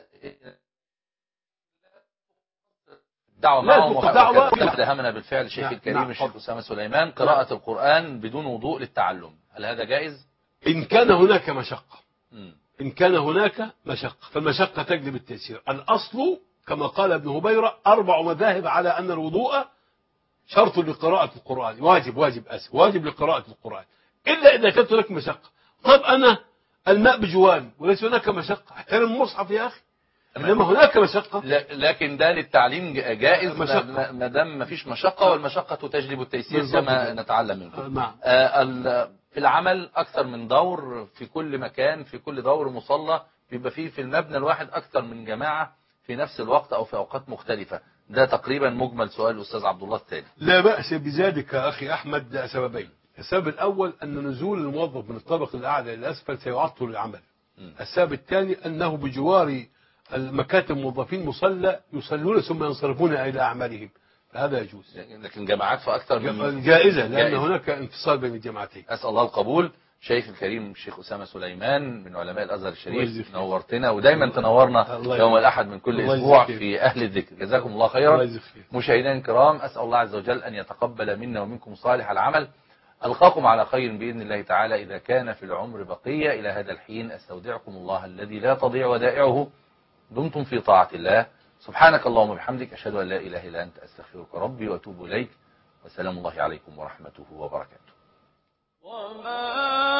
دعوة معهم وقدمنا بالفعل شيخ الكريم الشيخ أسامة سليمان قراءة القرآن بدون وضوء للتعلم، هل هذا جائز؟ إن كان هناك مشقة. إن كان هناك مشقة فالمشقة تجلب التيسير. الأصل كما قال ابن هبيرة 4 مذاهب على أن الوضوء شرط لقراءة القرآن، واجب لقراءة القرآن، إلا إذا كانت هناك مشقة. طب أنا الماء بجواري وليس هناك مشقة، احترم المصحف يا أخي. إنما هناك مشقة. لكن ده للتعليم جائز ما دام ما فيش مشقة، والمشقة تجلب التيسير كما نتعلم منكم. في العمل أكثر من دور في كل مكان، في كل دور مصلى بيبقى فيه في المبنى الواحد أكثر من جماعة في نفس الوقت أو في أوقات مختلفة. ده تقريبا مجمل سؤال الأستاذ عبد الله الثاني. لا بأس بذلك أخي أحمد لسببين. السبب الأول أن نزول الموظف من الطابق الأعلى إلى الأسفل سيعطل العمل. السبب الثاني أنه بجوار المكاتب موظفين مصلى يصلون ثم ينصرفون إلى أعمالهم، فهذا يجوز. لكن جماعات في أكثر من جائزة، لأن هناك انفصال بين الجماعتين. أسأل الله القبول. شيخ الكريم الشيخ أسامة سليمان من علماء الأزهر الشريف، نورتنا ودايما تنورنا يوم الأحد من كل أسبوع في أهل الذكر. جزاكم الله خيرا. مشاهدينا الكرام، أسأل الله عز وجل أن يتقبل منا ومنكم صالح العمل، ألقاكم على خير بإذن الله تعالى إذا كان في العمر بقية. إلى هذا الحين أستودعكم الله الذي لا تضيع ودائعه. دمتم في طاعة الله. سبحانك اللهم وبحمدك، أشهد أن لا إله إلا أنت، أستغفرك ربي وأتوب إليك، وسلام الله عليكم ورحمته وبركاته. وما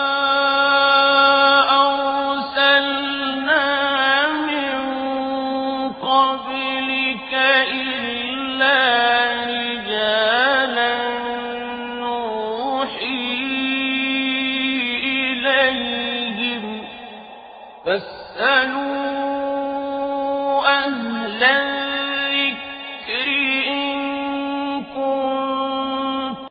أرسلنا من قبلك إلا رجالا نوحي إليهم فاسألوا أهل